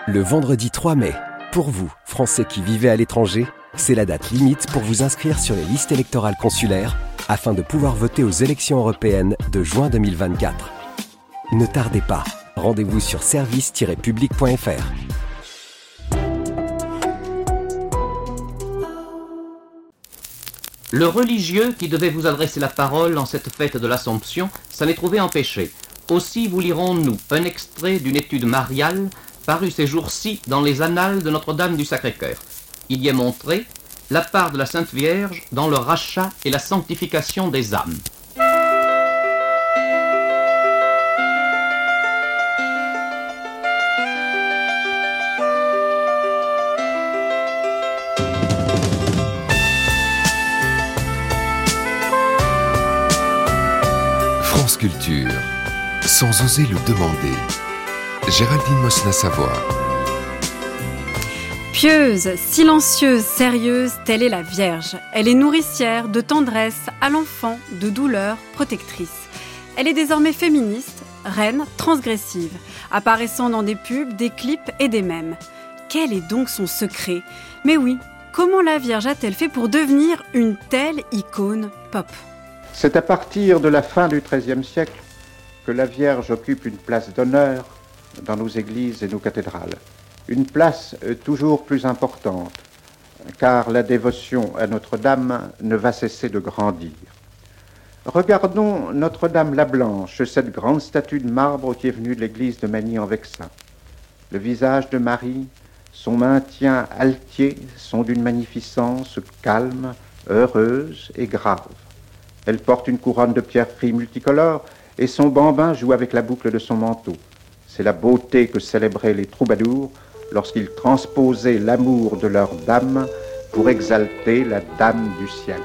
Le vendredi 3 mai, pour vous, Français qui vivez à l'étranger, c'est la date limite pour vous inscrire sur les listes électorales consulaires afin de pouvoir voter aux élections européennes de juin 2024. Ne tardez pas, rendez-vous sur service-public.fr. Le religieux qui devait vous adresser la parole en cette fête de l'Assomption s'en est trouvé empêché. Aussi vous lirons-nous un extrait d'une étude mariale parue ces jours-ci dans les annales de Notre-Dame du Sacré-Cœur. Il y est montré la part de la Sainte Vierge dans le rachat et la sanctification des âmes. France Culture, sans oser le demander. Géraldine Mosna-Savoie. Pieuse, silencieuse, sérieuse, telle est la Vierge. Elle est nourricière de tendresse à l'enfant, de douleur, protectrice. Elle est désormais féministe, reine, transgressive, apparaissant dans des pubs, des clips et des mèmes. Quel est donc son secret ? Mais oui, comment la Vierge a-t-elle fait pour devenir une telle icône pop ? C'est à partir de la fin du XIIIe siècle que la Vierge occupe une place d'honneur dans nos églises et nos cathédrales. Une place toujours plus importante, car la dévotion à Notre-Dame ne va cesser de grandir. Regardons Notre-Dame la Blanche, cette grande statue de marbre qui est venue de l'église de Magny en Vexin. Le visage de Marie, son maintien altier sont d'une magnificence calme, heureuse et grave. Elle porte une couronne de pierreries multicolores et son bambin joue avec la boucle de son manteau. C'est la beauté que célébraient les troubadours lorsqu'ils transposaient l'amour de leur dame pour exalter la dame du ciel.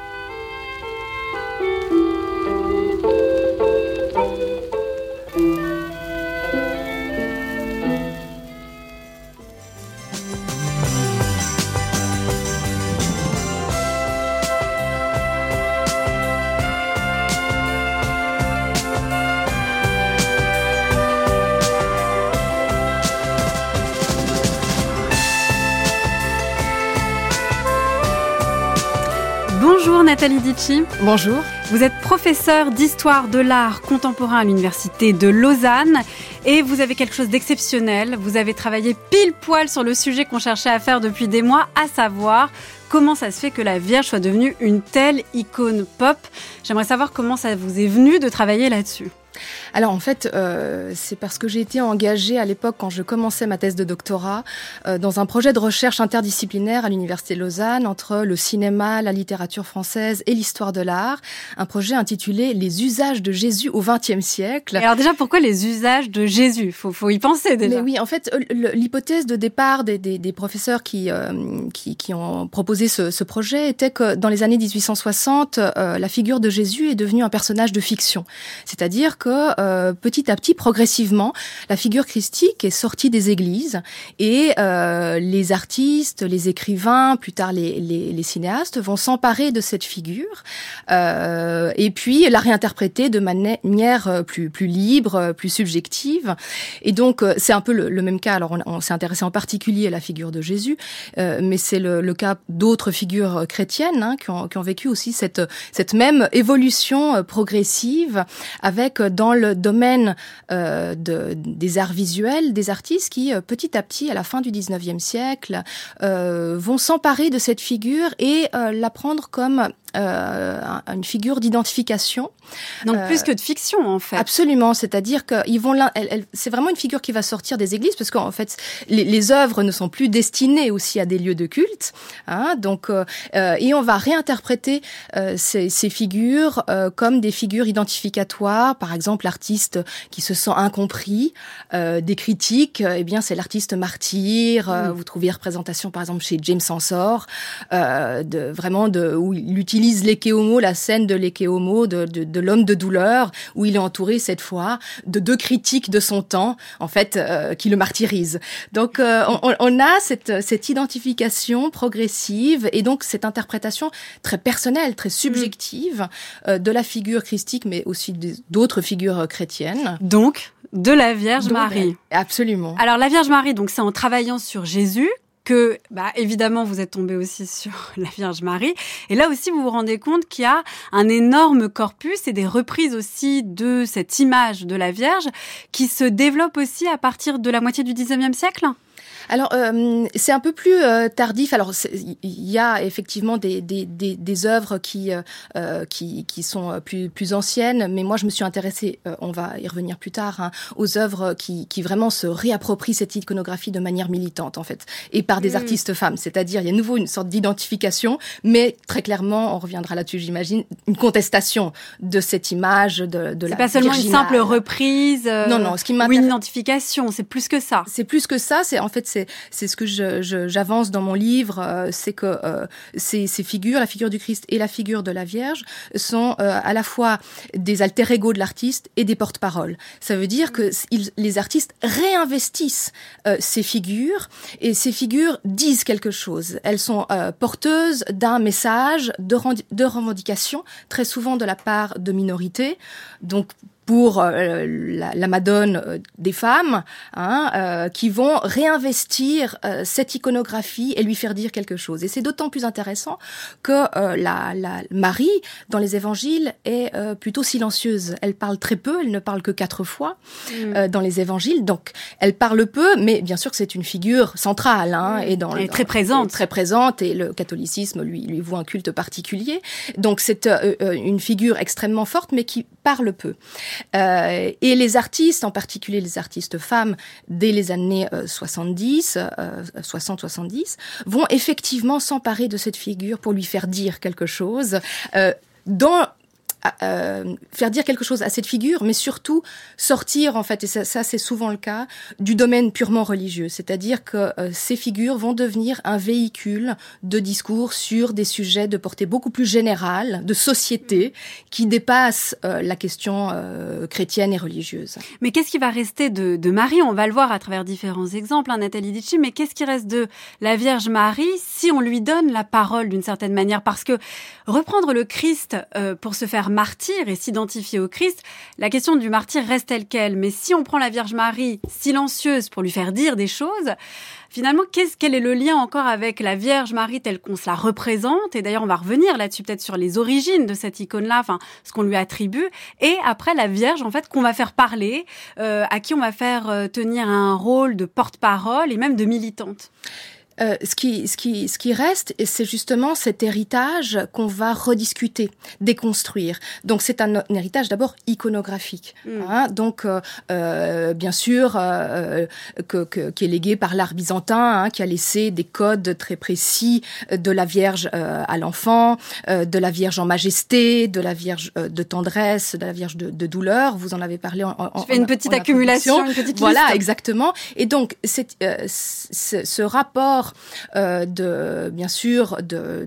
Bonjour Nathalie Dicci. Bonjour. Vous êtes professeure d'histoire de l'art contemporain à l'université de Lausanne et vous avez quelque chose d'exceptionnel. Vous avez travaillé pile poil sur le sujet qu'on cherchait à faire depuis des mois, à savoir comment ça se fait que la Vierge soit devenue une telle icône pop. J'aimerais savoir comment ça vous est venu de travailler là-dessus. Alors en fait, c'est parce que j'ai été engagée à l'époque quand je commençais ma thèse de doctorat dans un projet de recherche interdisciplinaire à l'université de Lausanne entre le cinéma, la littérature française et l'histoire de l'art. Un projet intitulé « Les usages de Jésus au XXe siècle ». Et alors déjà, pourquoi les usages de Jésus ? Faut y penser déjà. Mais oui, en fait, l'hypothèse de départ des professeurs qui ont proposé ce projet était que dans les années 1860, la figure de Jésus est devenue un personnage de fiction. C'est-à-dire que petit à petit, progressivement, la figure christique est sortie des églises et les artistes, les écrivains, plus tard les cinéastes vont s'emparer de cette figure et puis la réinterpréter de manière plus libre, plus subjective. Et donc, c'est un peu le même cas. Alors, on s'est intéressé en particulier à la figure de Jésus, mais c'est le cas d'autres figures chrétiennes qui ont vécu aussi cette même évolution progressive avec dans le domaine des arts visuels, des artistes qui, petit à petit, à la fin du 19e siècle, vont s'emparer de cette figure et la prendre comme une figure d'identification. Donc plus que de fiction, en fait. Absolument, c'est-à-dire que c'est vraiment une figure qui va sortir des églises, parce qu'en fait, les œuvres ne sont plus destinées aussi à des lieux de culte, donc et on va réinterpréter ces figures comme des figures identificatoires. Par exemple, l'artiste qui se sent incompris, des critiques, eh bien c'est l'artiste martyr. Vous trouvez représentation, par exemple, chez James Ensor, où il utilise l'Ecce Homo, la scène de l'Ecce Homo, de l'homme de douleur, où il est entouré cette fois de deux critiques de son temps, en fait, qui le martyrisent. Donc, on a cette identification progressive et donc cette interprétation très personnelle, très subjective de la figure christique, mais aussi d'autres figures chrétiennes. Donc, de la Vierge Marie. Absolument. Alors la Vierge Marie, donc c'est en travaillant sur Jésus que, évidemment, vous êtes tombé aussi sur la Vierge Marie. Et là aussi, vous vous rendez compte qu'il y a un énorme corpus et des reprises aussi de cette image de la Vierge qui se développe aussi à partir de la moitié du XIXe siècle. Alors, c'est un peu plus tardif. Alors, il y a effectivement des œuvres qui sont plus anciennes, mais moi, je me suis intéressée, on va y revenir plus tard, aux œuvres qui vraiment se réapproprient cette iconographie de manière militante, en fait, et par des artistes femmes. C'est-à-dire, il y a à nouveau une sorte d'identification, mais très clairement, on reviendra là-dessus, j'imagine, une contestation de cette image de la C'est pas seulement virginale. une simple reprise non, ce qui ou une identification, c'est plus que ça. C'est plus que ça, c'est ce que j'avance dans mon livre, c'est que ces figures, la figure du Christ et la figure de la Vierge, sont à la fois des alter ego de l'artiste et des porte-paroles. Ça veut dire que les artistes réinvestissent ces figures, et ces figures disent quelque chose. Elles sont porteuses d'un message de revendication, très souvent de la part de minorités, donc pour la Madone des femmes, qui vont réinvestir cette iconographie et lui faire dire quelque chose. Et c'est d'autant plus intéressant que la Marie, dans les évangiles, est plutôt silencieuse. Elle parle très peu, elle ne parle que 4 fois dans les évangiles. Donc, elle parle peu, mais bien sûr que c'est une figure centrale. Elle est très présente. Très présente, et le catholicisme lui voue un culte particulier. Donc, c'est une figure extrêmement forte, mais qui parle peu. Et les artistes, en particulier les artistes femmes, dès les années 60-70, vont effectivement s'emparer de cette figure pour lui faire dire quelque chose, faire dire quelque chose à cette figure, mais surtout sortir, en fait, et ça c'est souvent le cas, du domaine purement religieux. C'est-à-dire que ces figures vont devenir un véhicule de discours sur des sujets de portée beaucoup plus générale, de société, qui dépassent la question chrétienne et religieuse. Mais qu'est-ce qui va rester de Marie ? On va le voir à travers différents exemples, Nathalie Dichy, mais qu'est-ce qui reste de la Vierge Marie si on lui donne la parole d'une certaine manière ? Parce que reprendre le Christ pour se faire martyr et s'identifier au Christ, la question du martyr reste telle quelle. Mais si on prend la Vierge Marie silencieuse pour lui faire dire des choses, finalement, quel est le lien encore avec la Vierge Marie telle qu'on se la représente ? Et d'ailleurs, on va revenir là-dessus peut-être sur les origines de cette icône-là, enfin, ce qu'on lui attribue. Et après, la Vierge, en fait, qu'on va faire parler, à qui on va faire tenir un rôle de porte-parole et même de militante. Ce qui reste, c'est justement cet héritage qu'on va rediscuter, déconstruire. Donc c'est un héritage d'abord iconographique, donc bien sûr qui est légué par l'art byzantin, qui a laissé des codes très précis de la Vierge à l'enfant, de la Vierge en majesté, de la Vierge de tendresse, de la Vierge de douleur. Vous en avez parlé Je fais une petite accumulation, une petite voilà, liste. Exactement. Et donc ce rapport bien sûr de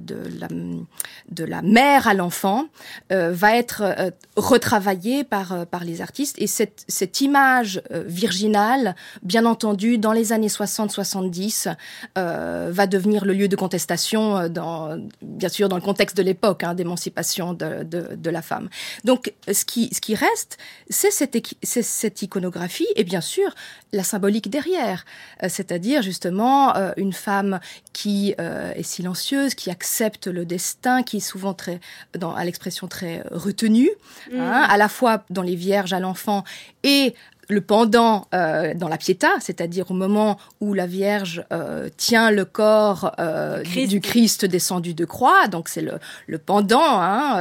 la mère à l'enfant va être retravaillé par les artistes, et cette image virginale, bien entendu, dans les années 60-70 va devenir le lieu de contestation bien sûr dans le contexte de l'époque, d'émancipation de la femme. Donc ce qui reste, c'est cette iconographie, et bien sûr la symbolique derrière, c'est-à-dire justement une femme qui est silencieuse, qui accepte le destin, qui est souvent à l'expression très retenue, à la fois dans les Vierges à l'enfant et le pendant dans la Pietà, c'est-à-dire au moment où la Vierge tient le corps du Christ descendu de croix, donc c'est le pendant.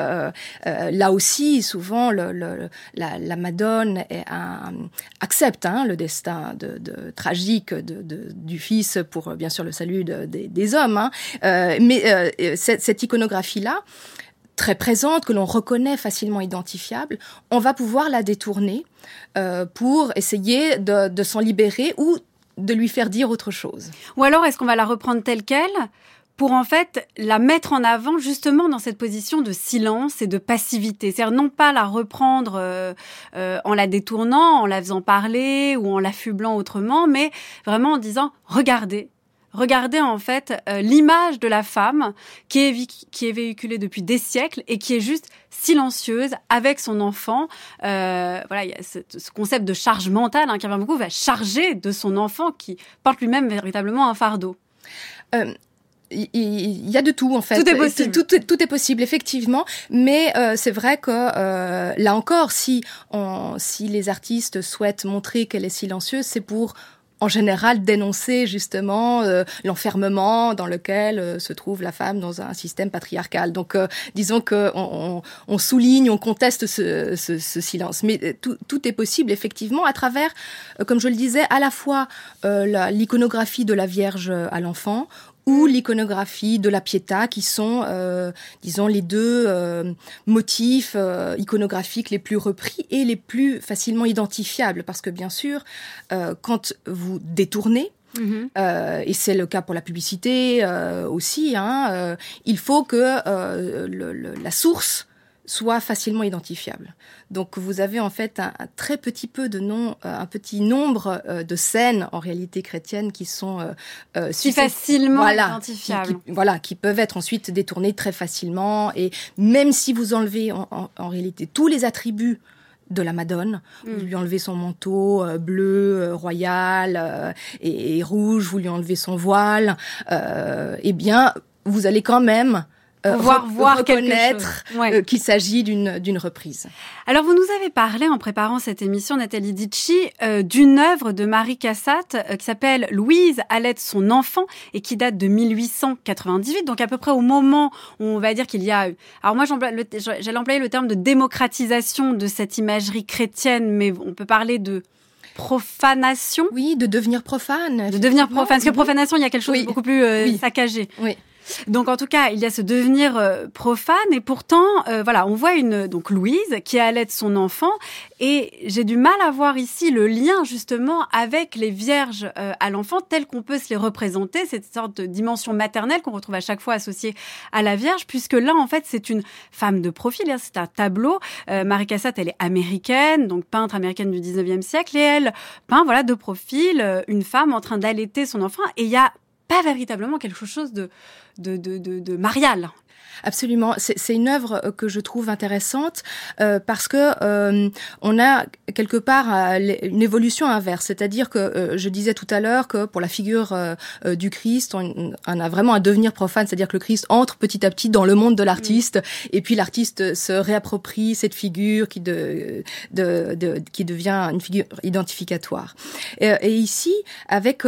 Là aussi, souvent, la Madone accepte le destin tragique du Fils pour, bien sûr, le salut des hommes. Mais cette iconographie-là, très présente, que l'on reconnaît, facilement identifiable, on va pouvoir la détourner pour essayer de s'en libérer ou de lui faire dire autre chose. Ou alors, est-ce qu'on va la reprendre telle qu'elle pour en fait la mettre en avant justement dans cette position de silence et de passivité. C'est-à-dire non pas la reprendre en la détournant, en la faisant parler ou en l'affublant autrement, mais vraiment en disant « Regardez, regarder en fait l'image de la femme qui est véhiculée depuis des siècles et qui est juste silencieuse avec son enfant. Voilà, il y a ce concept de charge mentale qui revient beaucoup, va charger de son enfant qui porte lui-même véritablement un fardeau. Il y a de tout en fait. Tout est possible. Tout est possible effectivement, mais c'est vrai que là encore, si les artistes souhaitent montrer qu'elle est silencieuse, c'est pour en général dénoncer justement l'enfermement dans lequel se trouve la femme dans un système patriarcal. Donc disons que on souligne, on conteste ce silence, mais tout est possible effectivement à travers, comme je le disais, à la fois l'iconographie de la Vierge à l'enfant ou l'iconographie de la Pietà, qui sont, disons, les deux motifs iconographiques les plus repris et les plus facilement identifiables. Parce que, bien sûr, quand vous détournez, et c'est le cas pour la publicité aussi, il faut que la source soit facilement identifiable. Donc vous avez en fait un très petit peu un petit nombre de scènes en réalité chrétiennes qui sont si facilement identifiables. Qui peuvent être ensuite détournées très facilement, et même si vous enlevez en réalité tous les attributs de la Madone, vous lui enlevez son manteau bleu, royal et rouge, vous lui enlevez son voile, eh bien vous allez quand même voir reconnaître qu'il s'agit d'une reprise. Alors, vous nous avez parlé, en préparant cette émission, Nathalie Dicci, d'une œuvre de Mary Cassatt qui s'appelle « Louise allaite son enfant » et qui date de 1898, donc à peu près au moment où on va dire qu'il y a... Alors moi, j'allais employer le terme de démocratisation de cette imagerie chrétienne, mais on peut parler de profanation. Oui, de devenir profane. De devenir profane, parce que profanation, il y a quelque chose de beaucoup plus saccagé. Oui. Donc en tout cas, il y a ce devenir profane, et pourtant, on voit donc Louise qui allaite son enfant, et j'ai du mal à voir ici le lien justement avec les vierges à l'enfant telles qu'on peut se les représenter, cette sorte de dimension maternelle qu'on retrouve à chaque fois associée à la Vierge, puisque là en fait c'est une femme de profil, c'est un tableau. Mary Cassatt, elle est américaine, donc peintre américaine du 19e siècle, et elle peint de profil une femme en train d'allaiter son enfant, et il y a pas véritablement quelque chose de marial. Absolument, c'est une œuvre que je trouve intéressante parce que on a quelque part une évolution inverse, c'est-à-dire que je disais tout à l'heure que pour la figure du Christ, on a vraiment un devenir profane, c'est-à-dire que le Christ entre petit à petit dans le monde de l'artiste, et puis l'artiste se réapproprie cette figure qui devient une figure identificatoire. Et ici, avec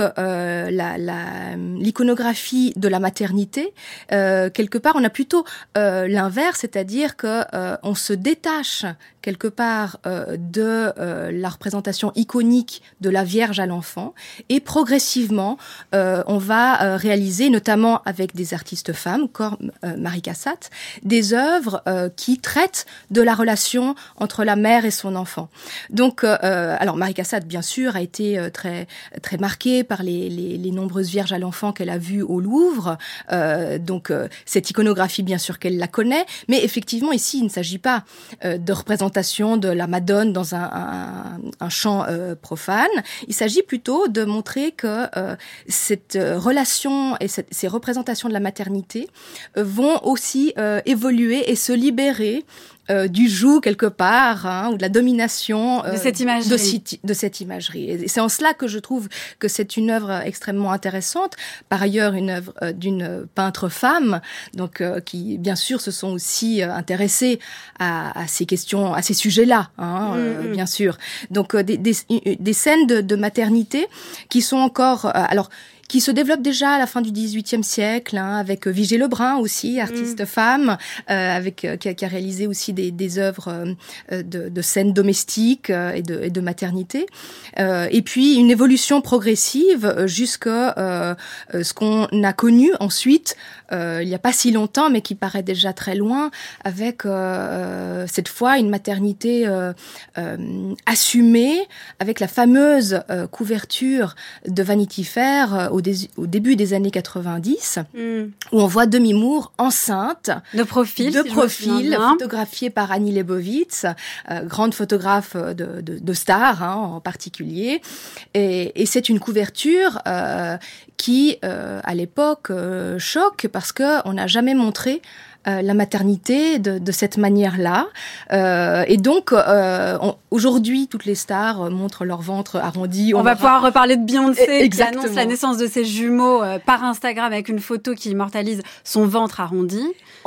l'iconographie de la maternité, quelque part, on a plutôt l'inverse, c'est-à-dire que on se détache quelque part de la représentation iconique de la Vierge à l'enfant, et progressivement on va réaliser, notamment avec des artistes femmes comme Mary Cassatt, des œuvres qui traitent de la relation entre la mère et son enfant. Donc alors Mary Cassatt bien sûr a été très très marquée par les nombreuses Vierges à l'enfant qu'elle a vues au Louvre, donc cette iconographie bien sûr qu'elle la connaît, mais effectivement ici il ne s'agit pas de représentation de la Madone dans un chant profane. Il s'agit plutôt de montrer que cette relation et ces représentations de la maternité vont aussi évoluer et se libérer du joug quelque part, ou de la domination de cette imagerie. Et c'est en cela que je trouve que c'est une œuvre extrêmement intéressante. Par ailleurs, une œuvre d'une peintre femme, donc qui bien sûr se sont aussi intéressées à ces questions, à ces sujets-là, bien sûr. Donc des scènes de maternité qui sont encore qui se développe déjà à la fin du XVIIIe siècle, avec Vigée Lebrun aussi, artiste femme, qui a réalisé aussi des œuvres de scènes domestiques et de maternité. Et puis une évolution progressive jusqu'à ce qu'on a connu ensuite, il n'y a pas si longtemps, mais qui paraît déjà très loin, avec cette fois une maternité assumée, avec la fameuse couverture de Vanity Fair au début des années 90, où on voit Demi Moore enceinte, de profil, photographiée par Annie Leibovitz, grande photographe de stars en particulier, et c'est une couverture qui, à l'époque, choque parce que on n'a jamais montré la maternité de cette manière-là. Et donc, aujourd'hui, toutes les stars montrent leur ventre arrondi. On va pouvoir reparler de Beyoncé, Exactement. qui annonce la naissance de ses jumeaux par Instagram avec une photo qui immortalise son ventre arrondi.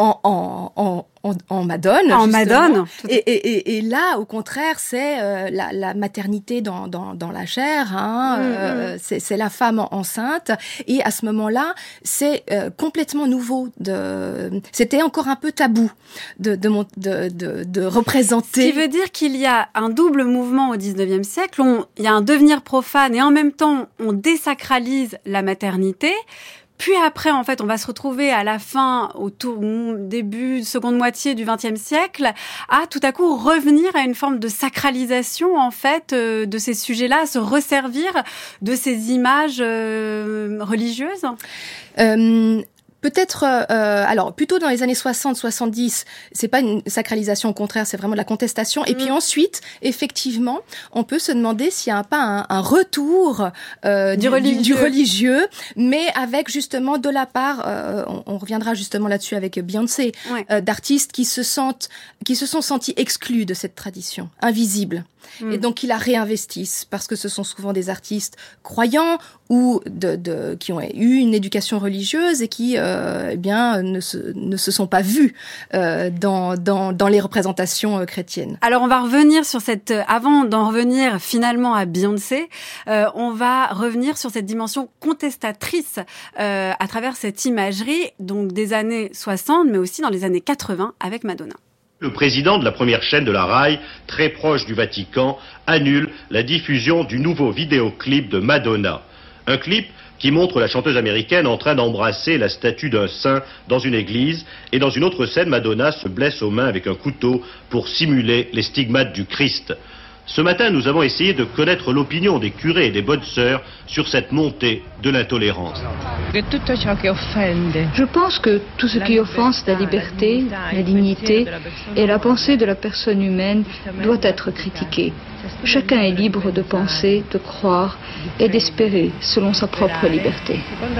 En Madone. En Madone. Et là, au contraire, c'est la maternité dans la chair. C'est la femme enceinte. Et à ce moment-là, c'est complètement nouveau. C'était encore un peu tabou de représenter. Ce qui veut dire qu'il y a un double mouvement au 19e siècle. Il y a un devenir profane et en même temps, on désacralise la maternité. Puis après, en fait, on va se retrouver à la fin, début, seconde moitié du XXe siècle, à tout à coup revenir à une forme de sacralisation, en fait, de ces sujets-là, à se resservir de ces images religieuses. Peut-être, alors plutôt dans les années 60-70, c'est pas une sacralisation, au contraire, c'est vraiment de la contestation. Et puis ensuite, effectivement, on peut se demander s'il n'y a pas un retour du religieux, mais avec justement de la part, on reviendra justement là-dessus avec Beyoncé, d'artistes qui se sont sentis exclus de cette tradition, invisibles. Et donc, qui la réinvestissent parce que ce sont souvent des artistes croyants ou qui ont eu une éducation religieuse et qui, ne se sont pas vus dans les représentations chrétiennes. Alors, on va revenir sur avant d'en revenir finalement à Beyoncé, on va revenir sur cette dimension contestatrice à travers cette imagerie, donc des années 60, mais aussi dans les années 80 avec Madonna. Le président de la première chaîne de la RAI, très proche du Vatican, annule la diffusion du nouveau vidéoclip de Madonna. Un clip qui montre la chanteuse américaine en train d'embrasser la statue d'un saint dans une église, et dans une autre scène, Madonna se blesse aux mains avec un couteau pour simuler les stigmates du Christ. Ce matin, nous avons essayé de connaître l'opinion des curés et des bonnes sœurs sur cette montée de l'intolérance. Je pense que tout ce qui offense la liberté, la dignité et la pensée de la personne humaine doit être critiqué. Chacun est libre de penser, de croire et d'espérer selon sa propre liberté.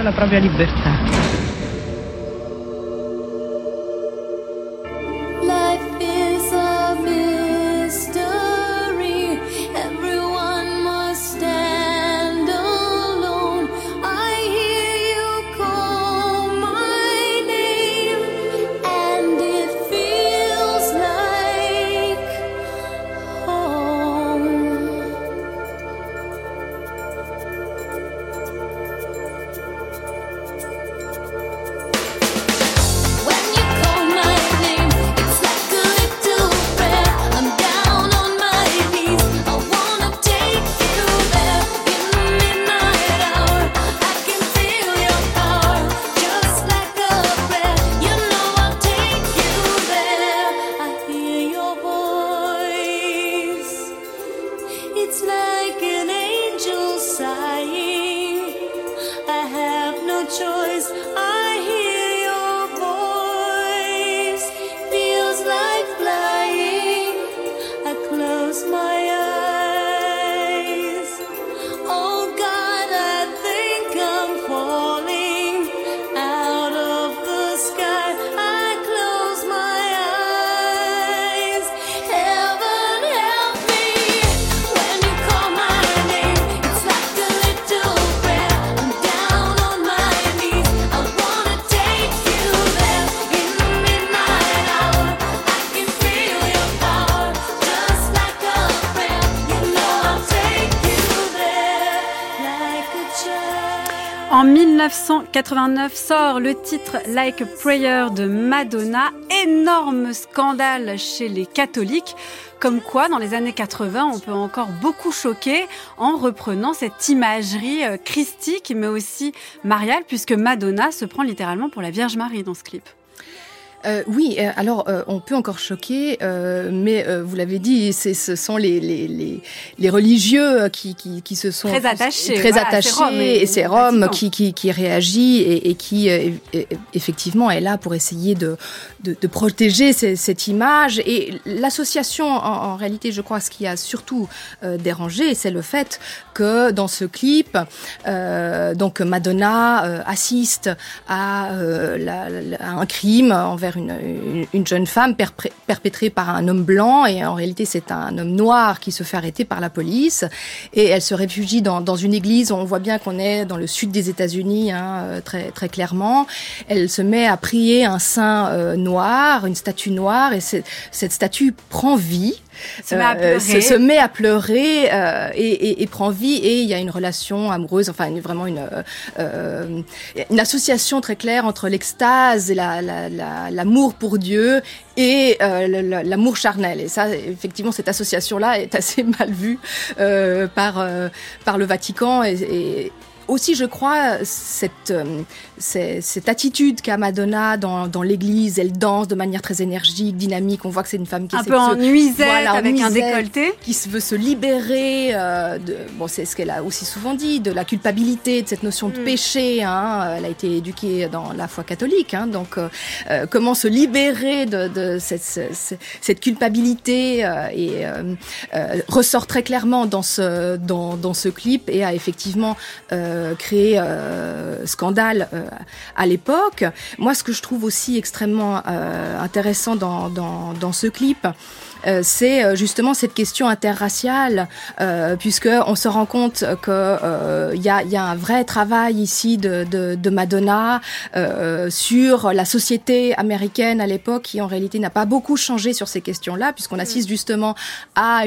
En 1989 sort le titre Like a Prayer de Madonna, énorme scandale chez les catholiques, comme quoi dans les années 80 on peut encore beaucoup choquer en reprenant cette imagerie christique mais aussi mariale, puisque Madonna se prend littéralement pour la Vierge Marie dans ce clip. Oui, alors on peut encore choquer, mais vous l'avez dit, ce sont les religieux qui se sont très attachés, et c'est Rome qui réagit et qui effectivement est là pour essayer de protéger cette image. Et l'association, en réalité, je crois, ce qui a surtout dérangé, c'est le fait que dans ce clip, donc Madonna assiste à un crime envers une jeune femme perpétrée par un homme blanc, et en réalité c'est un homme noir qui se fait arrêter par la police, et elle se réfugie dans une église. On voit bien qu'on est dans le sud des États-Unis, très très clairement. Elle se met à prier un saint noir, une statue noire, et cette statue prend vie. Se met à pleurer et prend vie, et il y a une relation amoureuse, enfin vraiment une association très claire entre l'extase et l'amour pour Dieu et l'amour charnel. Et ça, effectivement, cette association-là est assez mal vue par le Vatican, et aussi, je crois, cette attitude qu'a Madonna dans l'église. Elle danse de manière très énergique, dynamique. On voit que c'est une femme qui un peu en nuisette, avec un décolleté, qui veut se libérer c'est ce qu'elle a aussi souvent dit, de la culpabilité, de cette notion de péché. Elle a été éduquée dans la foi catholique, donc comment se libérer de cette culpabilité ressort très clairement dans ce clip, et a effectivement créé scandale à l'époque. Moi, ce que je trouve aussi extrêmement intéressant dans ce clip, c'est justement cette question interraciale, puisque on se rend compte que y a un vrai travail ici de Madonna sur la société américaine à l'époque, qui en réalité n'a pas beaucoup changé sur ces questions-là, puisqu'on assiste justement à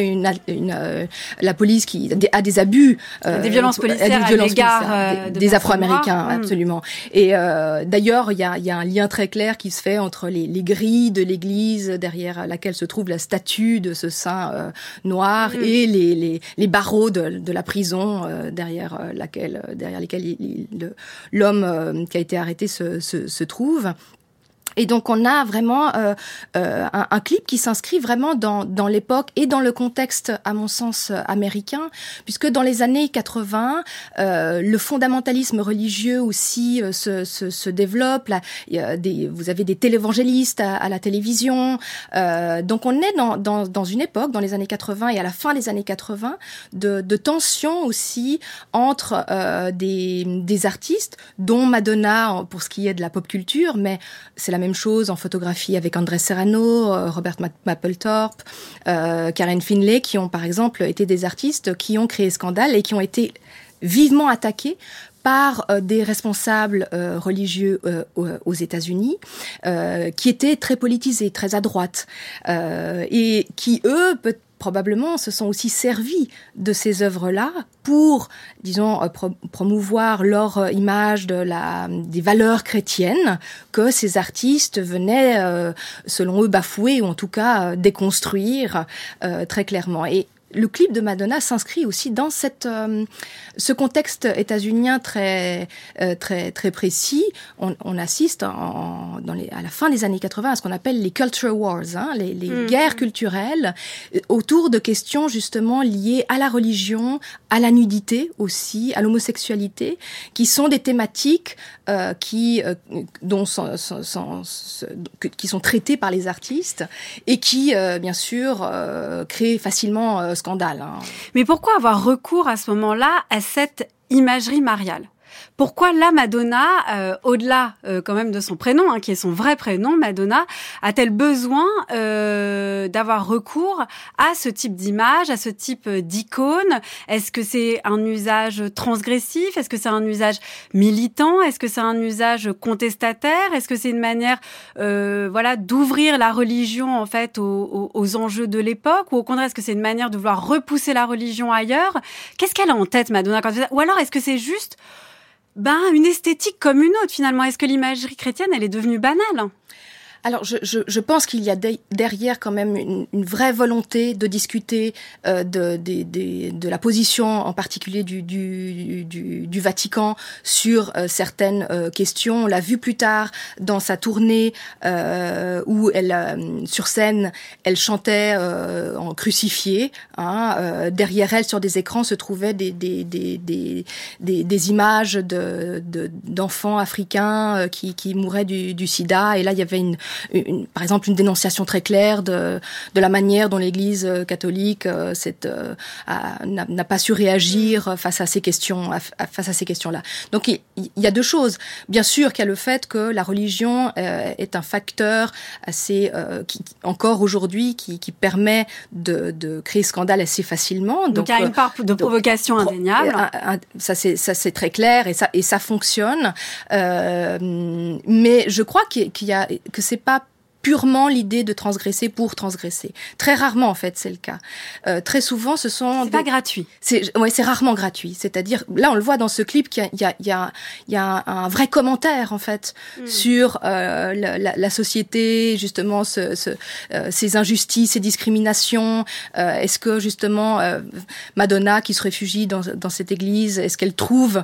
la police qui a des abus, des violences policières à l'égard des Afro-Américains, absolument. Et d'ailleurs, il y a un lien très clair qui se fait entre les grilles de l'église derrière laquelle se trouve la statue de ce saint noir et les barreaux de la prison derrière lesquels l'homme qui a été arrêté se trouve. Et donc on a vraiment un clip qui s'inscrit vraiment dans l'époque et dans le contexte, à mon sens, américain, puisque dans les années 80, le fondamentalisme religieux aussi se développe. Là, vous avez des télévangélistes à la télévision. Donc on est dans une époque, dans les années 80 et à la fin des années 80, de tensions aussi entre des artistes, dont Madonna pour ce qui est de la pop culture, mais c'est la même chose en photographie avec Andrés Serrano, Robert Mapplethorpe, Karen Finlay, qui ont par exemple été des artistes qui ont créé scandale et qui ont été vivement attaqués par des responsables religieux aux États-Unis, qui étaient très politisés, très à droite, et qui, eux, probablement se sont aussi servis de ces œuvres-là pour, disons, promouvoir leur image des valeurs chrétiennes que ces artistes venaient, selon eux, bafouer ou en tout cas déconstruire très clairement. Et le clip de Madonna s'inscrit aussi dans ce contexte états-unien très précis. On assiste à la fin des années 80 à ce qu'on appelle les culture wars, les guerres culturelles autour de questions justement liées à la religion, à la nudité aussi, à l'homosexualité, qui sont des thématiques qui sont traitées par les artistes et qui, bien sûr, créent facilement scandale. Mais pourquoi avoir recours à ce moment-là à cette imagerie mariale ? Pourquoi la Madonna, au-delà quand même de son prénom, qui est son vrai prénom, Madonna, a-t-elle besoin d'avoir recours à ce type d'image, à ce type d'icône ? Est-ce que c'est un usage transgressif ? Est-ce que c'est un usage militant ? Est-ce que c'est un usage contestataire ? Est-ce que c'est une manière d'ouvrir la religion en fait aux enjeux de l'époque ? Ou au contraire, est-ce que c'est une manière de vouloir repousser la religion ailleurs ? Qu'est-ce qu'elle a en tête, Madonna, quand elle fait ça ? Ou alors est-ce que c'est juste une esthétique comme une autre, finalement? Est-ce que l'imagerie chrétienne, elle est devenue banale? Alors, je pense qu'il y a derrière quand même une vraie volonté de discuter de la position, en particulier du Vatican, sur certaines questions. On l'a vu plus tard dans sa tournée où sur scène, elle chantait en crucifié. Derrière elle, sur des écrans, se trouvaient des images d'enfants africains qui mouraient du sida. Et là, il y avait par exemple une dénonciation très claire de la manière dont l'Église catholique n'a pas su réagir face à ces questions-là. Donc il y a deux choses. Bien sûr qu'il y a le fait que la religion est un facteur assez qui encore aujourd'hui qui permet de créer scandale assez facilement. Donc il y a une part de provocation indéniable. Ça c'est très clair et ça fonctionne. Mais je crois que c'est pas purement l'idée de transgresser pour transgresser. Très rarement, en fait, c'est le cas. Très souvent, c'est pas gratuit. C'est rarement gratuit. C'est-à-dire, là, on le voit dans ce clip qu'il y a un vrai commentaire, en fait, sur la société, justement, ces injustices, ces discriminations. Est-ce que, justement, Madonna, qui se réfugie dans cette église, est-ce qu'elle trouve,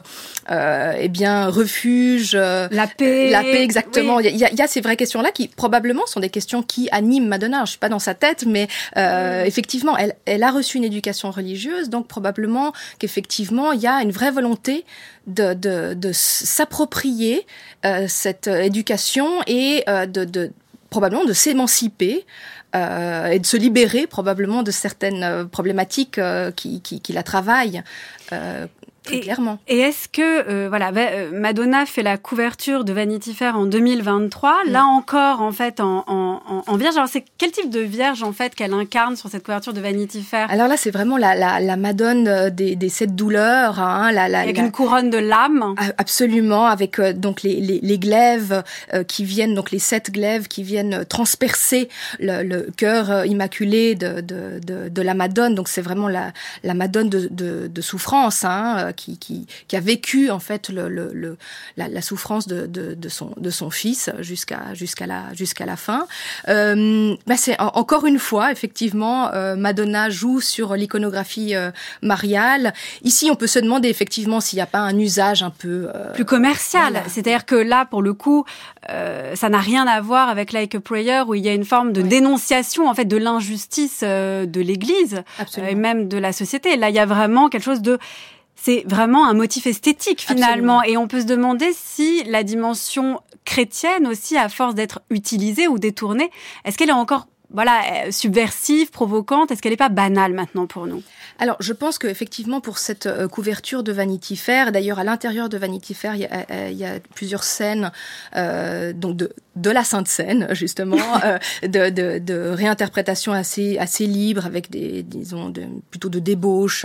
refuge, la paix, exactement. Oui. Il y a ces vraies questions-là qui, probablement, sont des questions qui animent Madonna. Je suis pas dans sa tête, mais effectivement, elle a reçu une éducation religieuse, donc probablement qu'effectivement, il y a une vraie volonté de s'approprier cette éducation et probablement de s'émanciper et de se libérer probablement de certaines problématiques qui la travaillent. Très clairement. Et est-ce que Madonna fait la couverture de Vanity Fair en 2023, là encore en fait en vierge. Alors c'est quel type de vierge en fait qu'elle incarne sur cette couverture de Vanity Fair? Alors là c'est vraiment la Madone des 7 douleurs, avec une couronne de lames. Absolument, avec donc les glaives qui viennent, donc les 7 glaives qui viennent transpercer le cœur immaculé de la Madone. Donc c'est vraiment la Madone de souffrance, qui a vécu en fait la souffrance de son fils jusqu'à la fin. C'est encore une fois effectivement Madonna joue sur l'iconographie mariale. Ici on peut se demander effectivement s'il n'y a pas un usage un peu plus commercial. Voilà. C'est-à-dire que là pour le coup ça n'a rien à voir avec Like a Prayer où il y a une forme de dénonciation en fait de l'injustice de l'Église et même de la société. Là il y a vraiment quelque chose c'est vraiment un motif esthétique finalement. Absolument. Et on peut se demander si la dimension chrétienne aussi, à force d'être utilisée ou détournée, est-ce qu'elle est encore subversive, provocante? Est-ce qu'elle n'est pas banale maintenant pour nous? Alors, je pense qu'effectivement, pour cette couverture de Vanity Fair, d'ailleurs, à l'intérieur de Vanity Fair, il y a plusieurs scènes donc de la Sainte Seine, justement, de réinterprétation assez libre, avec plutôt de débauche,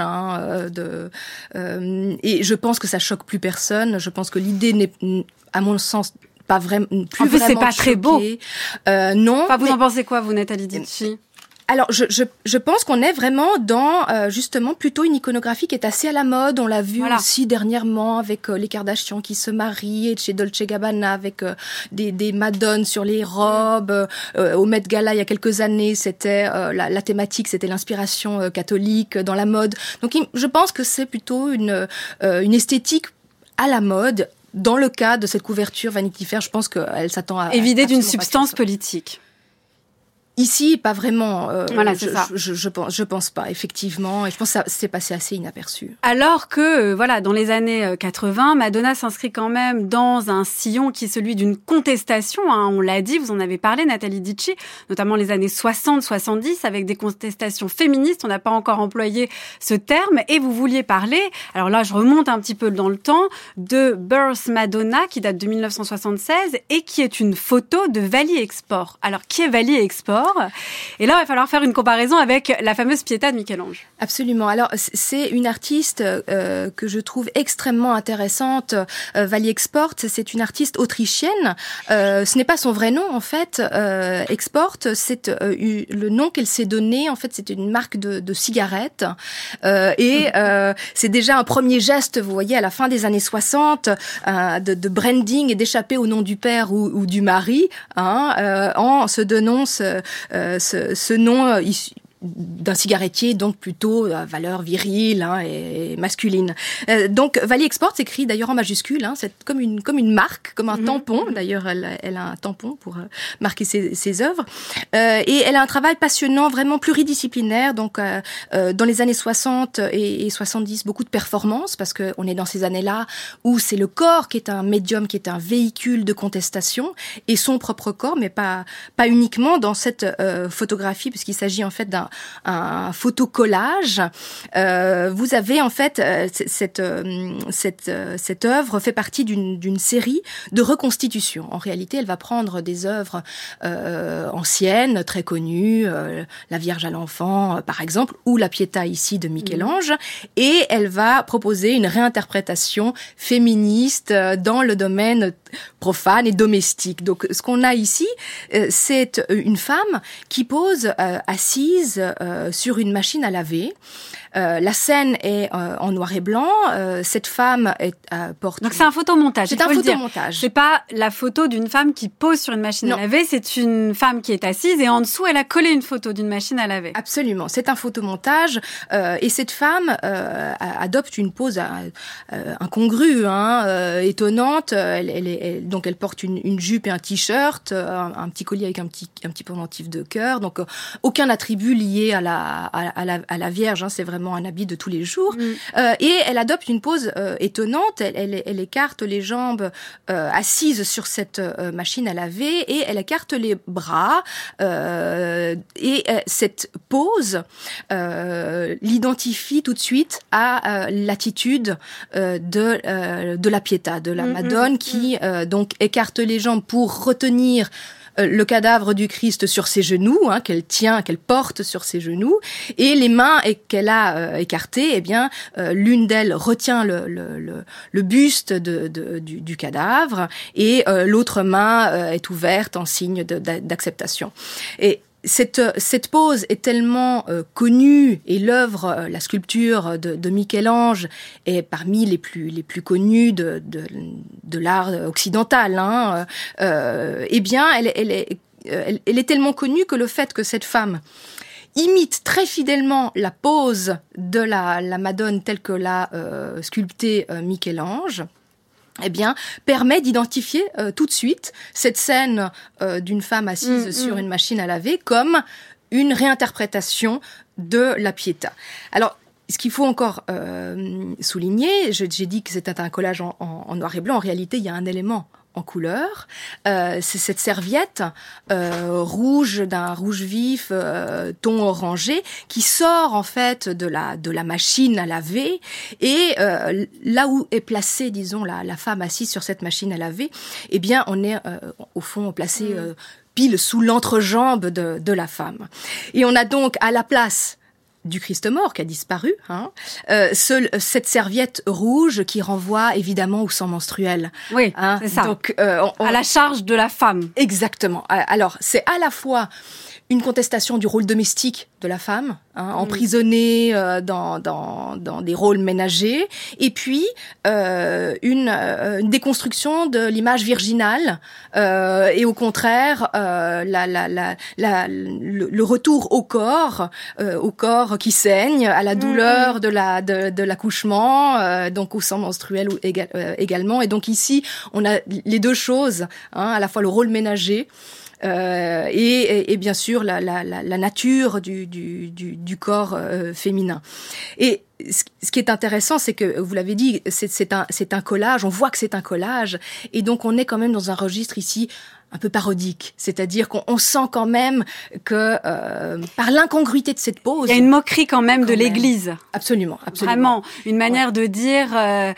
et je pense que ça choque plus personne. Je pense que l'idée n'est, à mon sens, pas vraiment, plus vraiment c'est pas choquée. Très beau. Non. Enfin, vous en pensez quoi, vous, Nathalie Dicci? Alors, je pense qu'on est vraiment dans justement plutôt une iconographie qui est assez à la mode. On l'a vu aussi dernièrement avec les Kardashians qui se marient, et chez Dolce & Gabbana avec des madones sur les robes. Au Met Gala il y a quelques années, c'était la thématique, c'était l'inspiration catholique dans la mode. Donc, je pense que c'est plutôt une esthétique à la mode. Dans le cas de cette couverture Vanity Fair, je pense qu'elle s'attend à... Évidée d'une substance politique. Ici, pas vraiment. C'est ça. Je pense pas, effectivement. Et je pense que ça s'est passé assez inaperçu. Alors que, dans les années 80, Madonna s'inscrit quand même dans un sillon qui est celui d'une contestation. On l'a dit, vous en avez parlé, Nathalie Dicci, notamment les années 60-70, avec des contestations féministes. On n'a pas encore employé ce terme. Et vous vouliez parler, alors là, je remonte un petit peu dans le temps, de Birth Madonna, qui date de 1976, et qui est une photo de Vali Export. Alors, qui est Vali Export ? mort. Et là, il va falloir faire une comparaison avec la fameuse Pietà de Michel-Ange. Absolument. Alors, c'est une artiste que je trouve extrêmement intéressante. Valie Export, c'est une artiste autrichienne. Ce n'est pas son vrai nom, en fait. Export, c'est le nom qu'elle s'est donné. En fait, c'est une marque de cigarettes. C'est déjà un premier geste, vous voyez, à la fin des années 60, de branding et d'échapper au nom du père ou du mari, en se donnant ce nom issu d'un cigarettier, donc plutôt à valeur virile et masculine. Donc Valie Export s'écrit d'ailleurs en majuscule, c'est comme une marque, comme un tampon. D'ailleurs, elle a un tampon pour marquer ses œuvres. Et elle a un travail passionnant, vraiment pluridisciplinaire. Donc dans les années 60 et 70, beaucoup de performances, parce que on est dans ces années-là où c'est le corps qui est un médium, qui est un véhicule de contestation, et son propre corps, mais pas uniquement dans cette photographie, puisqu'il s'agit en fait d'un photocollage. Vous avez en fait cette œuvre fait partie d'une série de reconstitutions. En réalité, elle va prendre des œuvres anciennes, très connues, la Vierge à l'enfant, par exemple, ou la Pietà ici de Michel-Ange, et elle va proposer une réinterprétation féministe dans le domaine profane et domestique. Donc, ce qu'on a ici, c'est une femme qui pose assise sur une machine à laver. La scène est en noir et blanc. Cette femme porte... Donc c'est un photomontage. C'est un photomontage. C'est pas la photo d'une femme qui pose sur une machine à laver, c'est une femme qui est assise et en dessous, elle a collé une photo d'une machine à laver. Absolument. C'est un photomontage et cette femme adopte une pose incongrue, étonnante. Donc elle porte une jupe et un t-shirt, un petit collier avec un petit pendentif de cœur. Donc aucun attribut lié à la Vierge. C'est vraiment un habit de tous les jours. Et elle adopte une pose étonnante. Elle écarte les jambes assise sur cette machine à laver et elle écarte les bras. Et cette pose l'identifie tout de suite à l'attitude de la Pietà, de la Madone qui donc écarte les jambes pour retenir le cadavre du Christ sur ses genoux, qu'elle porte sur ses genoux, et les mains qu'elle a écartées, l'une d'elles retient le buste du cadavre, et l'autre main est ouverte en signe d'acceptation. Et cette pose est tellement connue, et l'œuvre, la sculpture de Michel-Ange est parmi les plus connues de l'art occidental. Elle est tellement connue que le fait que cette femme imite très fidèlement la pose de la Madone telle que l'a sculptée Michel-Ange, permet d'identifier tout de suite cette scène d'une femme assise sur une machine à laver comme une réinterprétation de la Pietà. Alors, ce qu'il faut encore souligner, j'ai dit que c'était un collage en noir et blanc. En réalité, il y a un élément en couleur. C'est cette serviette rouge, d'un rouge vif, ton orangé, qui sort en fait de la machine à laver. Et là où est placée, disons, la femme assise sur cette machine à laver, on est au fond placé pile sous l'entrejambe de la femme. Et on a donc à la place du Christ mort qui a disparu, cette serviette rouge qui renvoie évidemment au sang menstruel. Oui, c'est ça. Donc, à la charge de la femme. Exactement. Alors, c'est à la fois une contestation du rôle domestique de la femme, emprisonnée dans des rôles ménagers, et puis une déconstruction de l'image virginale, et au contraire le retour au corps qui saigne, à la douleur de l'accouchement, donc au sang menstruel également. Et donc ici, on a les deux choses, à la fois le rôle ménager, et bien sûr la nature du corps féminin. Et ce qui est intéressant, c'est que, vous l'avez dit, c'est un collage, on voit que c'est un collage, et donc on est quand même dans un registre ici un peu parodique, c'est-à-dire qu'on sent quand même que par l'incongruité de cette pose, il y a une moquerie quand même de l'Église. Absolument. Vraiment, une manière de dire,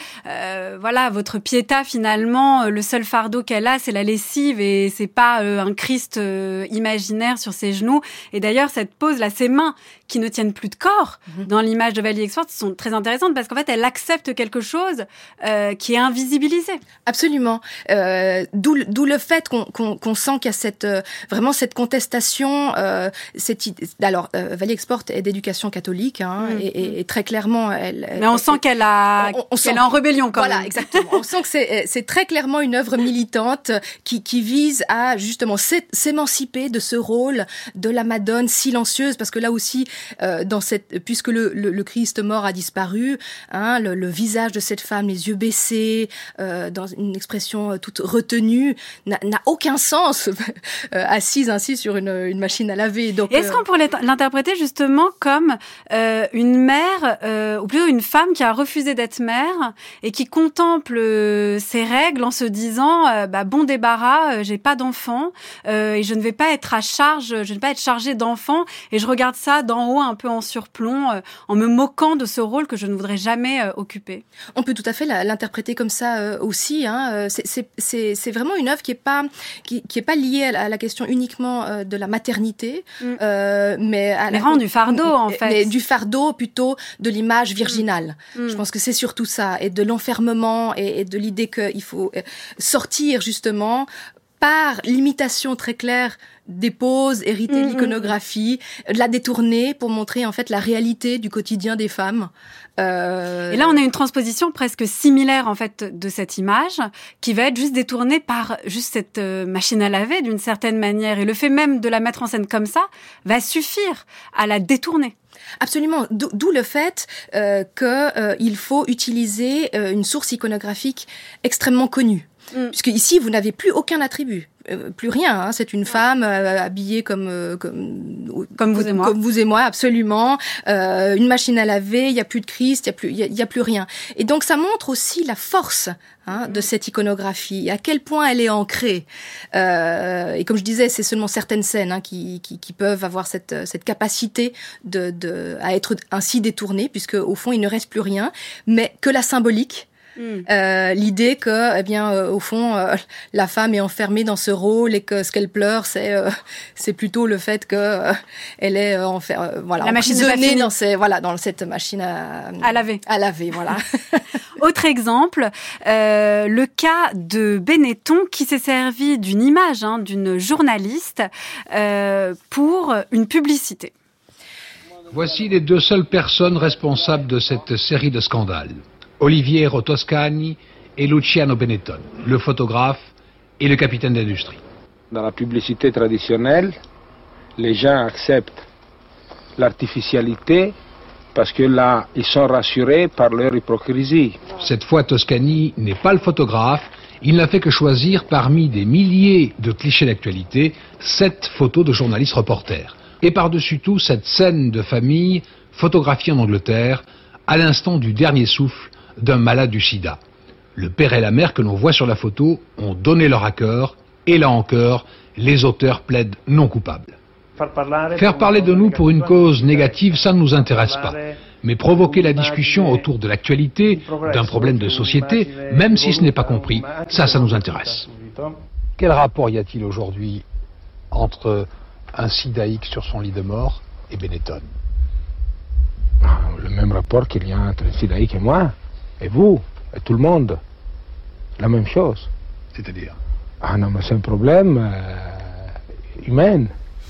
voilà, votre Pietà finalement, le seul fardeau qu'elle a, c'est la lessive et c'est pas un Christ imaginaire sur ses genoux. Et d'ailleurs, cette pose là, ses mains qui ne tiennent plus de corps dans l'image de Valérie Exporte sont très intéressantes parce qu'en fait, elle accepte quelque chose qui est invisibilisé. Absolument. D'où le fait qu'on sent qu'il y a vraiment cette contestation. Alors, Valérie Exporte est d'éducation catholique, et très clairement, mais on sent qu'elle est en rébellion quand même. Voilà, exactement. On sent que c'est très clairement une œuvre militante qui vise à justement s'émanciper de ce rôle de la Madone silencieuse, parce que là aussi, puisque le Christ mort a disparu, le visage de cette femme, les yeux baissés, dans une expression toute retenue, n'a aucun sens assise ainsi sur une machine à laver. Donc, est-ce qu'on pourrait l'interpréter justement comme une mère, ou plutôt une femme qui a refusé d'être mère et qui contemple ses règles en se disant bon débarras, j'ai pas d'enfant et je ne vais pas être à charge, je ne vais pas être chargée d'enfants et je regarde ça d'en haut un peu en surplomb, en me moquant de ce rôle que je ne voudrais jamais occuper. On peut tout à fait l'interpréter comme ça aussi. C'est vraiment une œuvre qui est pas liée à la question uniquement de la maternité, mais vraiment du fardeau en fait. Mais du fardeau plutôt de l'image virginale. Je pense que c'est surtout ça, et de l'enfermement et de l'idée qu'il faut sortir justement par l'imitation très claire des poses héritées de l'iconographie, la détourner pour montrer en fait la réalité du quotidien des femmes. Et là, on a une transposition presque similaire en fait de cette image qui va être juste détournée par juste cette machine à laver d'une certaine manière. Et le fait même de la mettre en scène comme ça va suffire à la détourner. Absolument, d'où le fait qu'il faut utiliser une source iconographique extrêmement connue. Puisque ici, vous n'avez plus aucun attribut. Plus rien, c'est une femme habillée comme vous et moi. Comme vous et moi, absolument. Une machine à laver, il y a plus de Christ, il y a plus rien. Et donc ça montre aussi la force de cette iconographie, à quel point elle est ancrée. Et comme je disais, c'est seulement certaines scènes qui peuvent avoir cette capacité à être ainsi détournées, puisque au fond il ne reste plus rien, mais que la symbolique. L'idée que, au fond, la femme est enfermée dans ce rôle et que ce qu'elle pleure, c'est plutôt le fait que elle est emprisonnée dans cette machine à laver. À laver, voilà. Autre exemple, le cas de Benetton qui s'est servi d'une image, d'une journaliste pour une publicité. Voici les deux seules personnes responsables de cette série de scandales. Oliviero Toscani et Luciano Benetton, le photographe et le capitaine d'industrie. Dans la publicité traditionnelle, les gens acceptent l'artificialité parce que là, ils sont rassurés par leur hypocrisie. Cette fois, Toscani n'est pas le photographe. Il n'a fait que choisir parmi des milliers de clichés d'actualité 7 photos de journalistes reporters. Et par-dessus tout, cette scène de famille photographiée en Angleterre à l'instant du dernier souffle d'un malade du sida. Le père et la mère que l'on voit sur la photo ont donné leur accord, et là encore, les auteurs plaident non coupables. Faire parler de nous pour une cause négative, ça ne nous intéresse pas. Mais provoquer la discussion autour de l'actualité, d'un problème de société, même si ce n'est pas compris, ça nous intéresse. Quel rapport y a-t-il aujourd'hui entre un sidaïque sur son lit de mort et Benetton? Le même rapport qu'il y a entre le sidaïque et moi. Et vous, et tout le monde, la même chose. C'est-à-dire? Non, mais c'est un problème humain.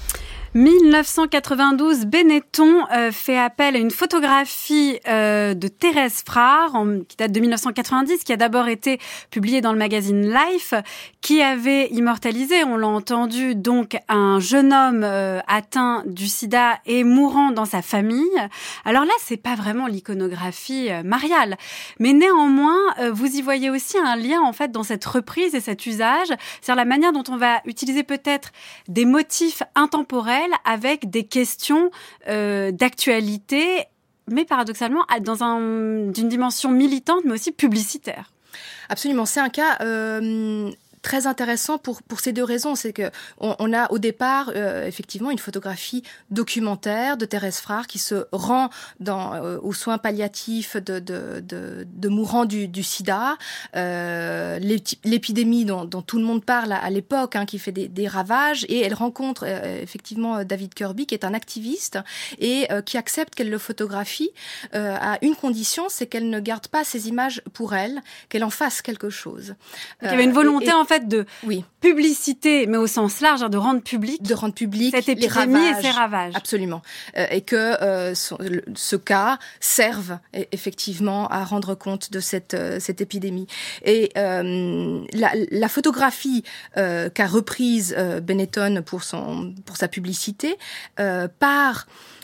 1992, Benetton fait appel à une photographie de Thérèse Frard, qui date de 1990, qui a d'abord été publiée dans le magazine Life, qui avait immortalisé, on l'a entendu, donc un jeune homme atteint du sida et mourant dans sa famille. Alors là, c'est pas vraiment l'iconographie mariale, mais néanmoins, vous y voyez aussi un lien en fait dans cette reprise et cet usage, c'est-à-dire la manière dont on va utiliser peut-être des motifs intemporels avec des questions d'actualité, mais paradoxalement d'une dimension militante, mais aussi publicitaire. Absolument, c'est un cas très intéressant pour ces deux raisons. C'est que on a au départ effectivement une photographie documentaire de Thérèse Frard qui se rend aux soins palliatifs de mourants du sida, l'épidémie dont tout le monde parle à l'époque, qui fait des ravages, et elle rencontre effectivement David Kirby qui est un activiste et qui accepte qu'elle le photographie à une condition, c'est qu'elle ne garde pas ces images pour elle, qu'elle en fasse quelque chose. Il y avait une volonté en fait de publicité, mais au sens large, de rendre public cette épidémie et ses ravages. Absolument. Et que ce cas serve effectivement à rendre compte de cette épidémie. Et la photographie qu'a reprise Benetton pour sa publicité par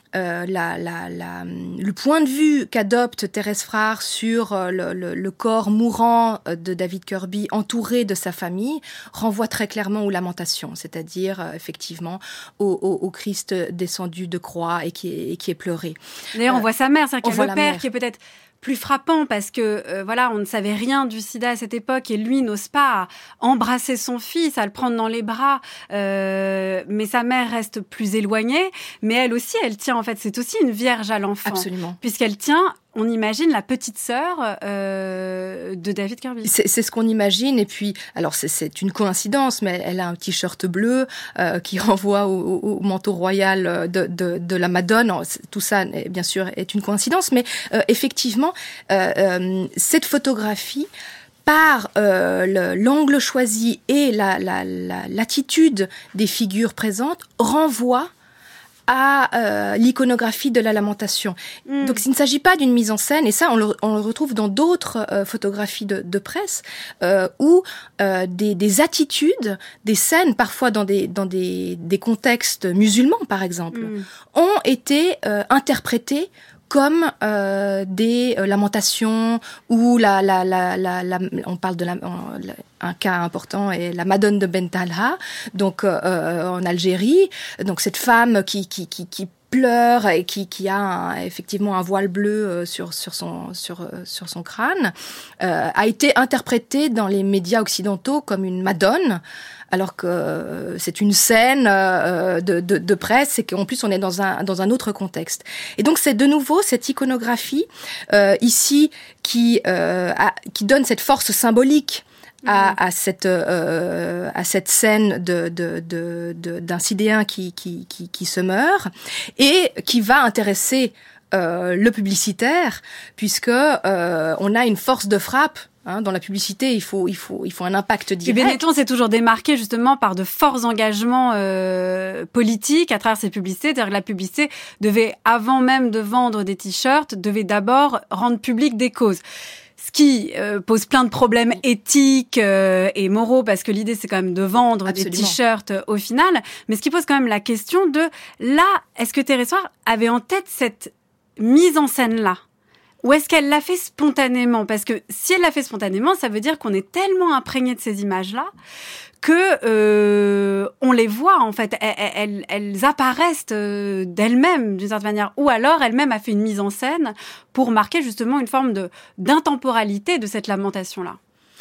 le point de vue qu'adopte Thérèse Frard sur le corps mourant de David Kirby entouré de sa famille renvoie très clairement aux lamentations, c'est-à-dire effectivement au Christ descendu de croix et qui est pleuré. D'ailleurs, on voit sa mère, c'est-à-dire qu'il y a le père qui est peut-être plus frappant parce que on ne savait rien du sida à cette époque et lui n'ose pas embrasser son fils, à le prendre dans les bras, mais sa mère reste plus éloignée, mais elle aussi, elle tient en fait, c'est aussi une vierge à l'enfant. Absolument. Puisqu'elle tient, on imagine, la petite sœur de David Kirby. C'est ce qu'on imagine, et puis, alors c'est une coïncidence, mais elle a un t-shirt bleu qui renvoie au manteau royal de la Madone. Tout ça, bien sûr, est une coïncidence, mais effectivement, cette photographie, par l'angle choisi et l'attitude des figures présentes, renvoie à l'iconographie de la lamentation. Donc il ne s'agit pas d'une mise en scène, et ça on le retrouve dans d'autres photographies de presse où des attitudes, des scènes parfois dans des contextes musulmans par exemple, ont été interprétées comme des lamentations, ou on parle de un cas important est la Madone de Bentalha, donc en Algérie, donc cette femme qui pleure et qui a effectivement un voile bleu sur son crâne, a été interprétée dans les médias occidentaux comme une Madone, alors que c'est une scène de presse et qu'en plus on est dans un autre contexte. Et donc c'est de nouveau cette iconographie ici qui donne cette force symbolique à cette scène d'un sidéen qui se meurt et qui va intéresser le publicitaire, puisque on a une force de frappe. Dans la publicité, il faut un impact direct. Et Benetton s'est toujours démarqué justement par de forts engagements politiques à travers ses publicités. C'est-à-dire que la publicité devait, avant même de vendre des t-shirts, devait d'abord rendre public des causes. Ce qui pose plein de problèmes éthiques et moraux, parce que l'idée, c'est quand même de vendre des t-shirts au final. Mais ce qui pose quand même la question de, là, est-ce que Thérèse Frard avait en tête cette mise en scène-là ? Ou est-ce qu'elle l'a fait spontanément ? Parce que si elle l'a fait spontanément, ça veut dire qu'on est tellement imprégné de ces images-là que on les voit, en fait. Elles apparaissent d'elles-mêmes, d'une certaine manière. Ou alors, elle-même a fait une mise en scène pour marquer justement une forme d'intemporalité de cette lamentation-là.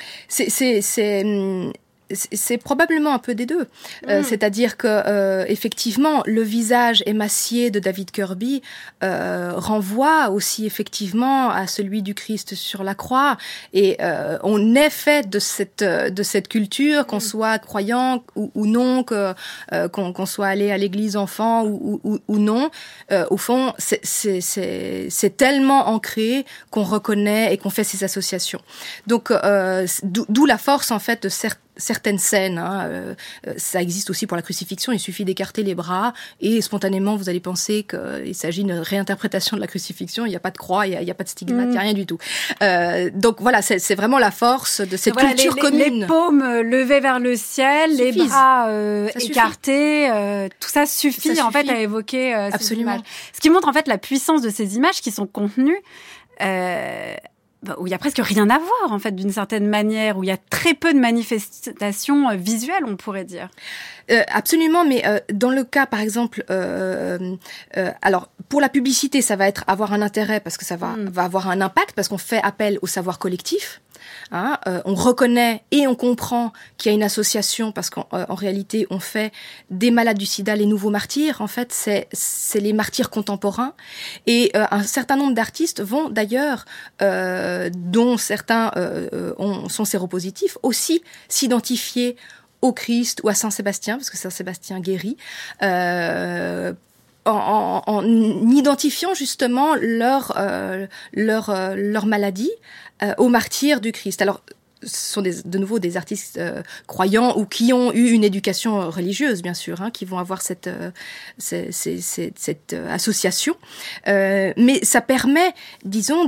C'est probablement un peu des deux. C'est-à-dire que effectivement, le visage émacié de David Kirby renvoie aussi effectivement à celui du Christ sur la croix. Et on est fait de cette culture, qu'on soit croyant ou non, qu'on soit allé à l'église enfant ou non. Au fond, c'est tellement ancré qu'on reconnaît et qu'on fait ces associations. Donc, d'où la force en fait de certaines scènes, ça existe aussi pour la crucifixion, il suffit d'écarter les bras et spontanément vous allez penser qu'il s'agit d'une réinterprétation de la crucifixion, il n'y a pas de croix, il n'y a pas de stigmate, il n'y a rien du tout. Donc voilà, c'est vraiment la force de cette culture commune. Les paumes levées vers le ciel, les bras écartés, tout ça suffit en fait à évoquer ces images. Ce qui montre en fait la puissance de ces images qui sont contenues où il y a presque rien à voir, en fait, d'une certaine manière, où il y a très peu de manifestations visuelles, on pourrait dire. Absolument, mais dans le cas, par exemple, alors pour la publicité, ça va avoir un intérêt parce que ça va avoir un impact, parce qu'on fait appel au savoir collectif. On reconnaît et on comprend qu'il y a une association parce qu'en réalité, on fait des malades du sida les nouveaux martyrs. En fait, c'est les martyrs contemporains. Et un certain nombre d'artistes vont d'ailleurs, dont certains sont séropositifs, aussi s'identifier au Christ ou à Saint-Sébastien, parce que Saint-Sébastien guérit, en identifiant justement leur maladie aux martyrs du Christ. Alors, ce sont de nouveau des artistes croyants ou qui ont eu une éducation religieuse, bien sûr, qui vont avoir cette association. Mais ça permet, disons,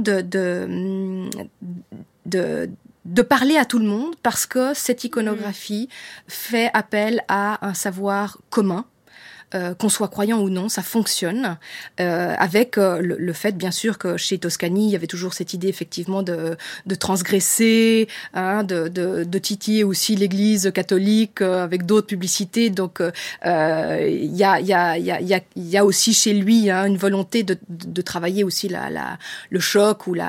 de parler à tout le monde parce que cette iconographie fait appel à un savoir commun. Qu'on soit croyant ou non, ça fonctionne, avec le fait, bien sûr, que chez Toscani, il y avait toujours cette idée, effectivement, de transgresser, de titiller aussi l'Église catholique avec d'autres publicités. Donc, il y a aussi chez lui une volonté de travailler aussi le choc ou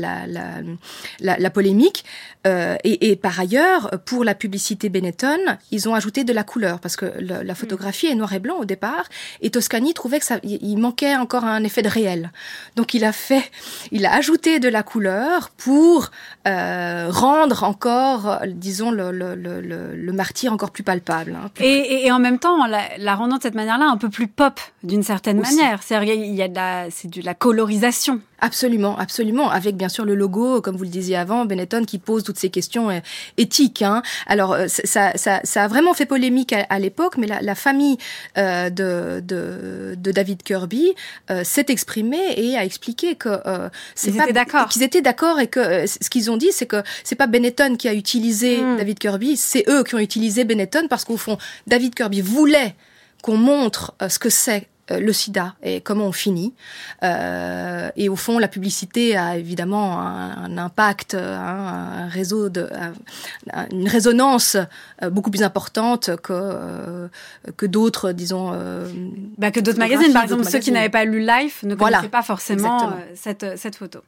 la polémique. Et par ailleurs, pour la publicité Benetton, ils ont ajouté de la couleur, parce que la photographie est noir et blanc au départ, et Toscani trouvait que il manquait encore un effet de réel. Donc il a ajouté de la couleur pour rendre encore, disons, le martyr encore plus palpable. Et en même temps, la rendant de cette manière-là un peu plus pop, d'une certaine manière. C'est-à-dire, c'est de la colorisation. Absolument, absolument. Avec bien sûr le logo, comme vous le disiez avant, Benetton qui pose toutes ces questions éthiques. Alors ça a vraiment fait polémique à l'époque, mais la famille de David Kirby s'est exprimée et a expliqué que qu'ils étaient d'accord et que ce qu'ils ont dit, c'est que c'est pas Benetton qui a utilisé David Kirby, c'est eux qui ont utilisé Benetton parce qu'au fond, David Kirby voulait qu'on montre ce que c'est le sida et comment on finit. Et au fond, la publicité a évidemment un impact, un réseau une résonance beaucoup plus importante que d'autres, disons. Que d'autres magazines, par exemple, ceux qui n'avaient pas lu Life ne connaissaient pas forcément cette photo.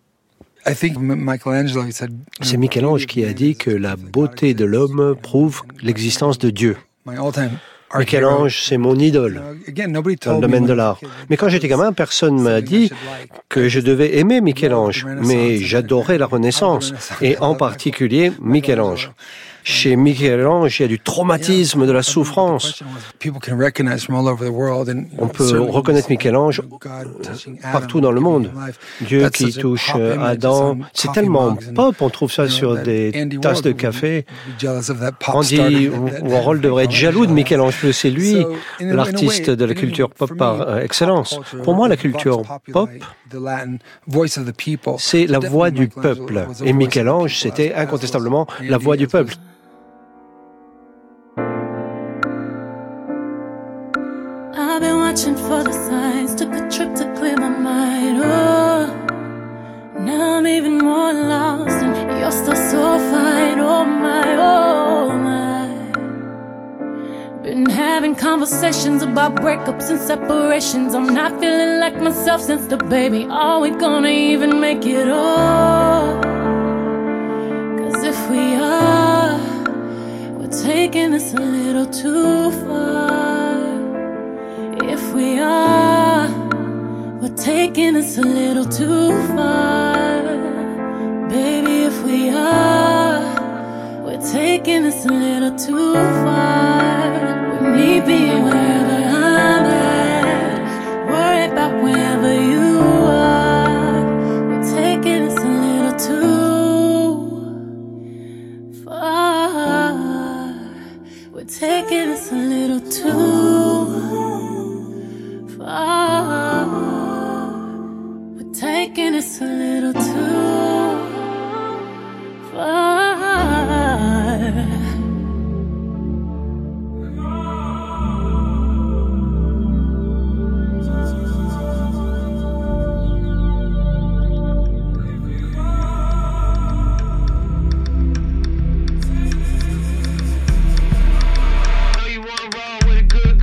C'est Michel-Ange qui a dit que la beauté de l'homme prouve l'existence de Dieu. Michel-Ange, c'est mon idole dans le domaine de l'art. Mais quand j'étais gamin, personne m'a dit que je devais aimer Michel-Ange. Mais j'adorais la Renaissance, et en particulier Michel-Ange. Chez Michel-Ange, il y a du traumatisme, de la souffrance. On peut reconnaître Michel-Ange partout dans le monde. Dieu qui touche Adam. C'est tellement pop, on trouve ça sur des tasses de café. Andy Warhol devrait être jaloux de Michel-Ange, parce que c'est lui l'artiste de la culture pop par excellence. Pour moi, la culture pop, c'est la voix du peuple. Et Michel-Ange, c'était incontestablement la voix du peuple. I've been watching for the signs, took a trip to clear my mind. Oh, now I'm even more lost, and you're still so fine. Oh my. Been having conversations about breakups and separations. I'm not feeling like myself since the baby. Are we gonna even make it all? 'Cause if we are, we're taking this a little too far. If we are, we're taking this a little too far. Baby, if we are, we're taking this a little too far. With me being wherever I'm at, worry about wherever you are. We're taking this a little too far. We're taking this a little too far. We're taking this a little too far. Know you wanna roll with a good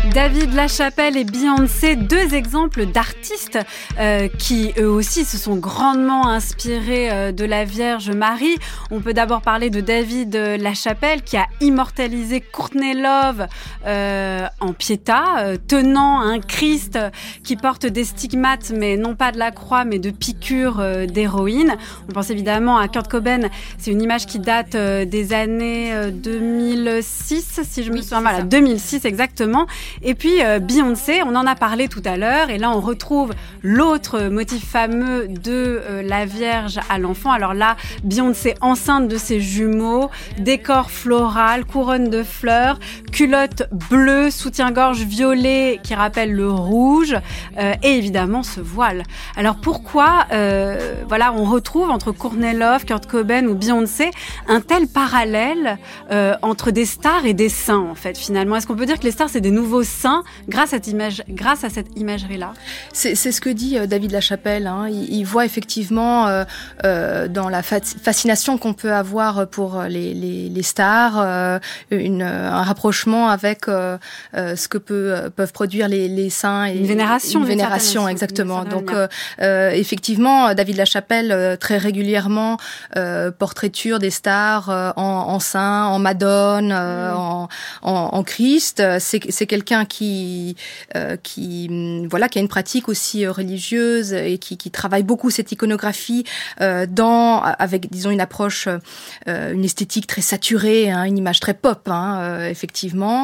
David Lachapelle et Beyoncé, deux exemples d'artistes qui eux aussi se sont grandement inspirés de la Vierge Marie. On peut d'abord parler de David Lachapelle qui a immortalisé Courtney Love en Pietà, tenant un Christ qui porte des stigmates, mais non pas de la croix, mais de piqûres d'héroïne. On pense évidemment à Kurt Cobain. C'est une image qui date des années 2006, si je me souviens. Voilà, 2006 exactement. Et puis Beyoncé, on en a parlé tout à l'heure, et là on retrouve l'autre motif fameux de la Vierge à l'enfant. Alors là, Beyoncé enceinte de ses jumeaux, décor floral, couronne de fleurs, culotte bleue, soutien-gorge violet qui rappelle le rouge, et évidemment ce voile. Alors pourquoi, on retrouve entre Courtney Love, Kurt Cobain ou Beyoncé un tel parallèle entre des stars et des saints en fait finalement? Est-ce qu'on peut dire que les stars c'est des nouveaux saints grâce à cette imagerie-là? C'est ce que dit David Lachapelle. Hein. Il voit effectivement dans la fascination qu'on peut avoir pour les stars un rapprochement avec ce que peuvent produire les saints. Et une vénération, exactement. Donc effectivement, David Lachapelle très régulièrement portraiture des stars en saints, en Madone, en Christ. C'est quelqu'un qui a une pratique aussi religieuse et qui travaille beaucoup cette iconographie avec disons une approche, une esthétique très saturée, hein, une image très pop, effectivement,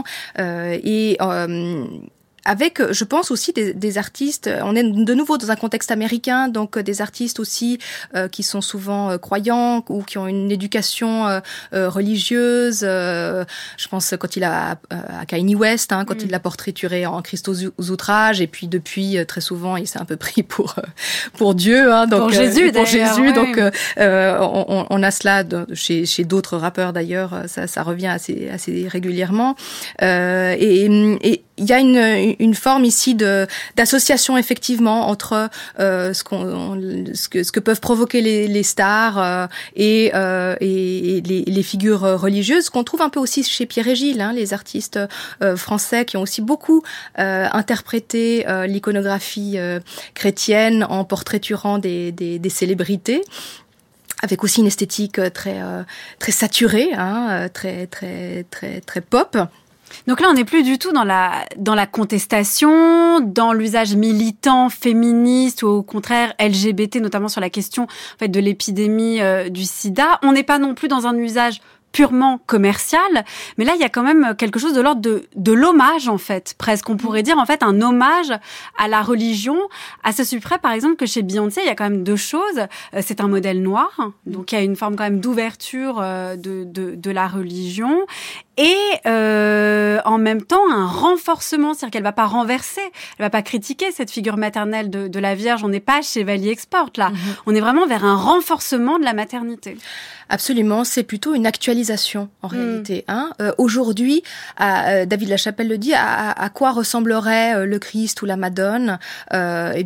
avec, je pense aussi des artistes. On est de nouveau dans un contexte américain, donc des artistes aussi qui sont souvent croyants ou qui ont une éducation religieuse. Je pense quand il a à Kanye West, quand il l'a portraituré en Christ aux outrages, et puis depuis très souvent il s'est un peu pris pour Dieu, donc pour Jésus. Pour Jésus. Donc on a cela chez d'autres rappeurs d'ailleurs. Ça revient assez régulièrement. Et il y a une forme ici d'association effectivement entre ce que peuvent provoquer les stars et les figures religieuses qu'on trouve un peu aussi chez Pierre et Gilles, les artistes français qui ont aussi beaucoup interprété l'iconographie chrétienne en portraiturant des célébrités, avec aussi une esthétique très saturée, très très très très pop. Donc là, on n'est plus du tout dans la contestation, dans l'usage militant, féministe ou au contraire LGBT, notamment sur la question en fait de l'épidémie du sida. On n'est pas non plus dans un usage purement commercial, mais là il y a quand même quelque chose de l'ordre de l'hommage en fait, presque on pourrait dire en fait un hommage à la religion, à ce suprême par exemple que chez Beyoncé il y a quand même deux choses, c'est un modèle noir, donc il y a une forme quand même d'ouverture de la religion, et en même temps un renforcement, c'est-à-dire qu'elle va pas renverser, elle va pas critiquer cette figure maternelle de la Vierge, on n'est pas chez Chevalier Export là, on est vraiment vers un renforcement de la maternité. Absolument, c'est plutôt une actualisation en réalité. Aujourd'hui, David Lachapelle le dit, à quoi ressemblerait le Christ ou la Madone? La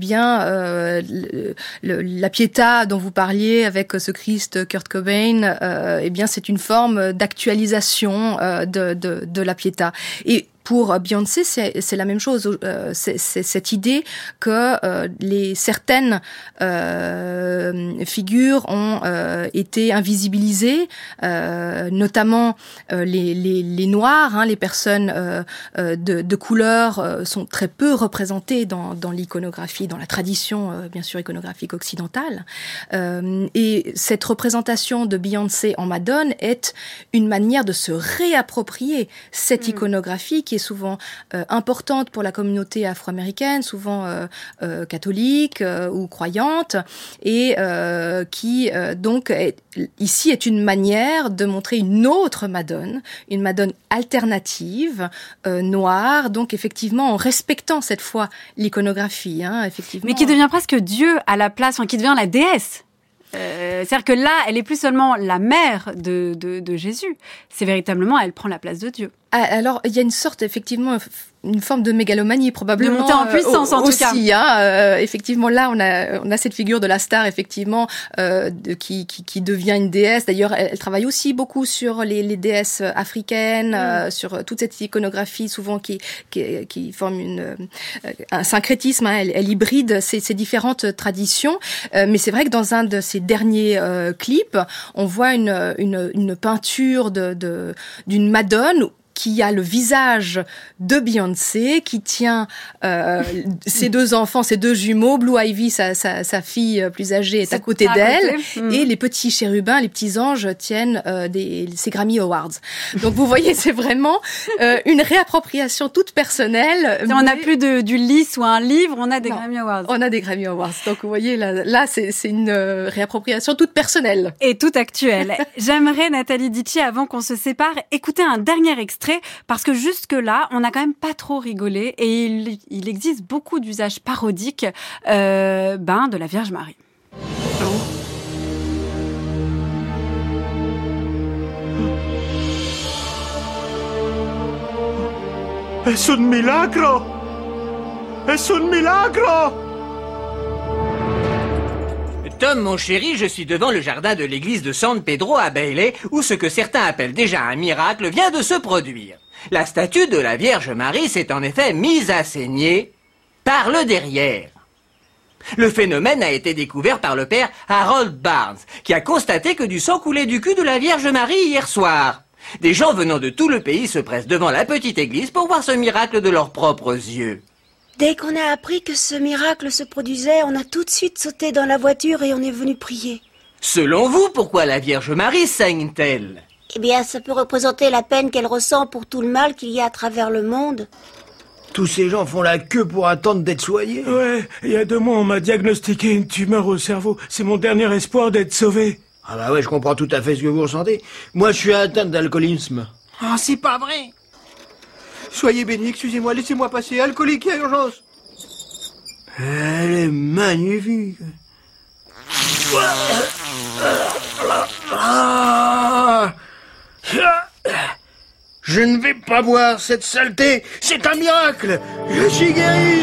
Pietà dont vous parliez avec ce Christ Kurt Cobain, c'est une forme d'actualisation de la Pietà. Et pour Beyoncé, c'est la même chose. C'est cette idée que certaines figures ont été invisibilisées, notamment les Noirs, les personnes de couleur sont très peu représentées dans l'iconographie, dans la tradition, bien sûr, iconographique occidentale. Et cette représentation de Beyoncé en Madone est une manière de se réapproprier cette iconographie qui est souvent importante pour la communauté afro-américaine, souvent catholique ou croyante, et qui donc ici est une manière de montrer une autre Madone, une Madone alternative, noire, donc effectivement en respectant cette fois l'iconographie, effectivement. Mais qui devient presque Dieu à la place, qui devient la déesse. C'est-à-dire que là, elle est plus seulement la mère de Jésus. C'est véritablement, elle prend la place de Dieu. Alors, il y a une sorte, effectivement, une forme de mégalomanie probablement. De montée en puissance en tout cas. Aussi, effectivement, là, on a cette figure de la star, effectivement, qui devient une déesse. D'ailleurs, elle travaille aussi beaucoup sur les déesses africaines, sur toute cette iconographie souvent qui forme un syncrétisme. Elle hybride ces différentes traditions. Mais c'est vrai que dans un de ses derniers clips, on voit une peinture d'une Madone qui a le visage de Beyoncé, qui tient ses deux enfants, ses deux jumeaux. Blue Ivy, sa fille plus âgée, est à côté d'elle. Et les petits chérubins, les petits anges tiennent ces Grammy Awards. Donc vous voyez, c'est vraiment une réappropriation toute personnelle. On n'a plus du lys ou un livre, on a des Grammy Awards. On a des Grammy Awards. Donc vous voyez, là c'est une réappropriation toute personnelle. Et toute actuelle. J'aimerais, Nathalie Ditchi, avant qu'on se sépare, écouter un dernier extrait, parce que jusque-là, on n'a quand même pas trop rigolé, et il existe beaucoup d'usages parodiques de la Vierge Marie. Es un milagro! Es un milagro! Tom, mon chéri, je suis devant le jardin de l'église de San Pedro à Bailey, où ce que certains appellent déjà un miracle vient de se produire. La statue de la Vierge Marie s'est en effet mise à saigner par le derrière. Le phénomène a été découvert par le père Harold Barnes, qui a constaté que du sang coulait du cul de la Vierge Marie hier soir. Des gens venant de tout le pays se pressent devant la petite église pour voir ce miracle de leurs propres yeux. Dès qu'on a appris que ce miracle se produisait, on a tout de suite sauté dans la voiture et on est venu prier. Selon vous, pourquoi la Vierge Marie saigne-t-elle? Eh bien, ça peut représenter la peine qu'elle ressent pour tout le mal qu'il y a à travers le monde. Tous ces gens font la queue pour attendre d'être soignés. Ouais, il y a 2 mois, on m'a diagnostiqué une tumeur au cerveau. C'est mon dernier espoir d'être sauvé. Ah bah ouais, je comprends tout à fait ce que vous ressentez. Moi, je suis atteint d'alcoolisme. Oh, c'est pas vrai. Soyez bénis, excusez-moi, laissez-moi passer. Alcoolique, il y a urgence. Elle est magnifique. Je ne vais pas boire cette saleté. C'est un miracle. Je suis guéri.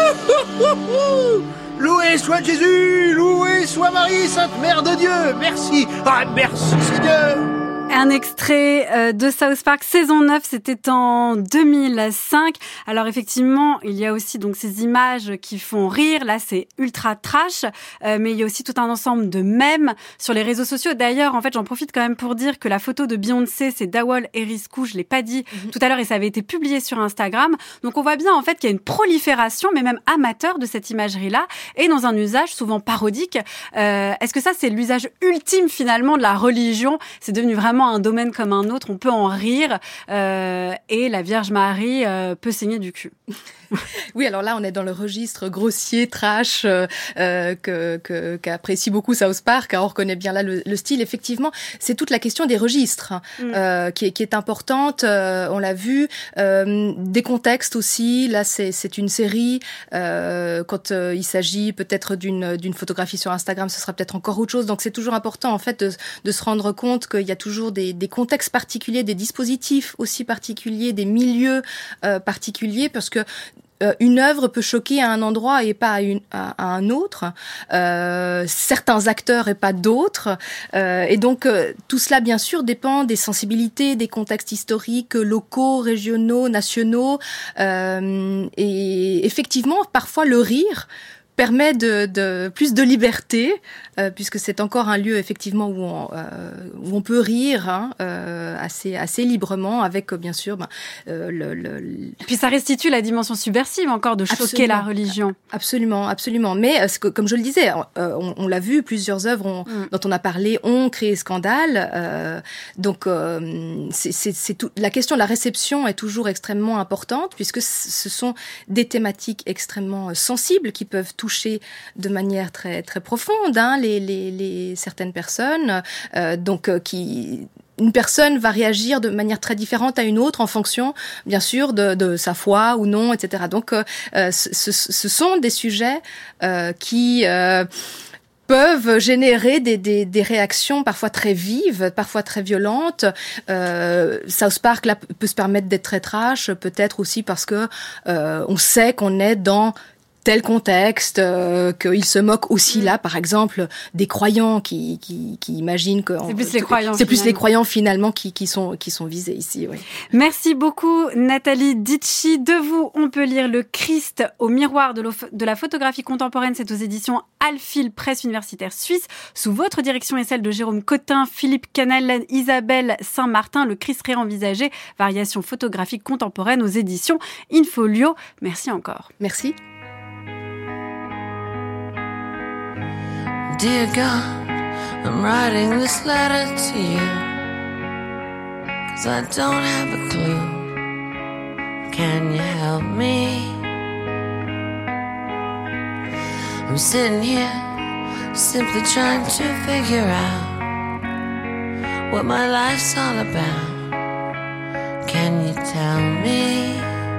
Loué soit Jésus, loué soit Marie, Sainte Mère de Dieu. Merci. Ah, merci Seigneur. Un extrait de South Park saison 9, c'était en 2005. Alors effectivement, il y a aussi donc ces images qui font rire. Là, c'est ultra trash, mais il y a aussi tout un ensemble de mèmes sur les réseaux sociaux. D'ailleurs, en fait, j'en profite quand même pour dire que la photo de Beyoncé, c'est Dawal Erisku, je l'ai pas dit tout à l'heure, et ça avait été publié sur Instagram. Donc on voit bien en fait qu'il y a une prolifération, mais même amateur, de cette imagerie-là, et dans un usage souvent parodique. Est-ce que ça, c'est l'usage ultime finalement de la religion? C'est devenu vraiment un domaine comme un autre, on peut en rire, et la Vierge Marie peut saigner du cul. Oui, alors là, on est dans le registre grossier, trash, qu'apprécie beaucoup South Park. On reconnaît bien là le style. Effectivement, c'est toute la question des registres qui est importante. On l'a vu. Des contextes aussi. Là, c'est une série. Quand il s'agit peut-être d'une photographie sur Instagram, ce sera peut-être encore autre chose. Donc, c'est toujours important, en fait, de se rendre compte qu'il y a toujours des contextes particuliers, des dispositifs aussi particuliers, des milieux particuliers, parce que une œuvre peut choquer à un endroit et pas à un autre, certains acteurs et pas d'autres, et donc tout cela bien sûr dépend des sensibilités, des contextes historiques, locaux, régionaux, nationaux, et effectivement parfois le rire permet de plus de liberté, puisque c'est encore un lieu effectivement où on peut rire assez librement, avec bien sûr Puis ça restitue la dimension subversive encore de choquer la religion. Absolument. Mais comme je le disais, on l'a vu, plusieurs œuvres dont on a parlé ont créé scandale. Donc c'est tout. La question de la réception est toujours extrêmement importante, puisque ce sont des thématiques extrêmement sensibles qui peuvent toucher de manière très très profonde les certaines personnes, une personne va réagir de manière très différente à une autre en fonction, bien sûr, de sa foi ou non, etc. Donc, ce sont des sujets qui peuvent générer des réactions parfois très vives, parfois très violentes. South Park là peut se permettre d'être très trash, peut-être aussi parce que on sait qu'on est dans tel contexte, qu'il se moque aussi là, par exemple, des croyants qui imaginent que c'est plus les croyants. C'est plus les croyants finalement qui sont visés ici. Oui. Merci beaucoup Nathalie Ditchy. De vous, on peut lire Le Christ au miroir de la photographie contemporaine. C'est aux éditions Alphil, presse universitaire suisse, sous votre direction et celle de Jérôme Cotin, Philippe Canal, Isabelle Saint-Martin. Le Christ réenvisagé, variation photographique contemporaine aux éditions Infolio. Merci encore. Merci. Dear God, I'm writing this letter to you, 'cause I don't have a clue. Can you help me? I'm sitting here, simply trying to figure out what my life's all about. Can you tell me?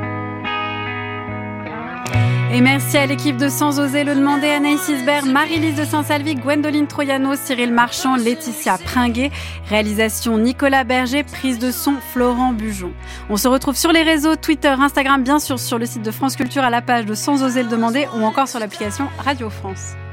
Et merci à l'équipe de Sans oser le demander, Anaïs Isbert, Marie-Lise de Saint-Salvi, Gwendoline Troyano, Cyril Marchand, Laetitia Pringuet, réalisation Nicolas Berger, prise de son Florent Bujon. On se retrouve sur les réseaux, Twitter, Instagram, bien sûr sur le site de France Culture à la page de Sans oser le demander ou encore sur l'application Radio France.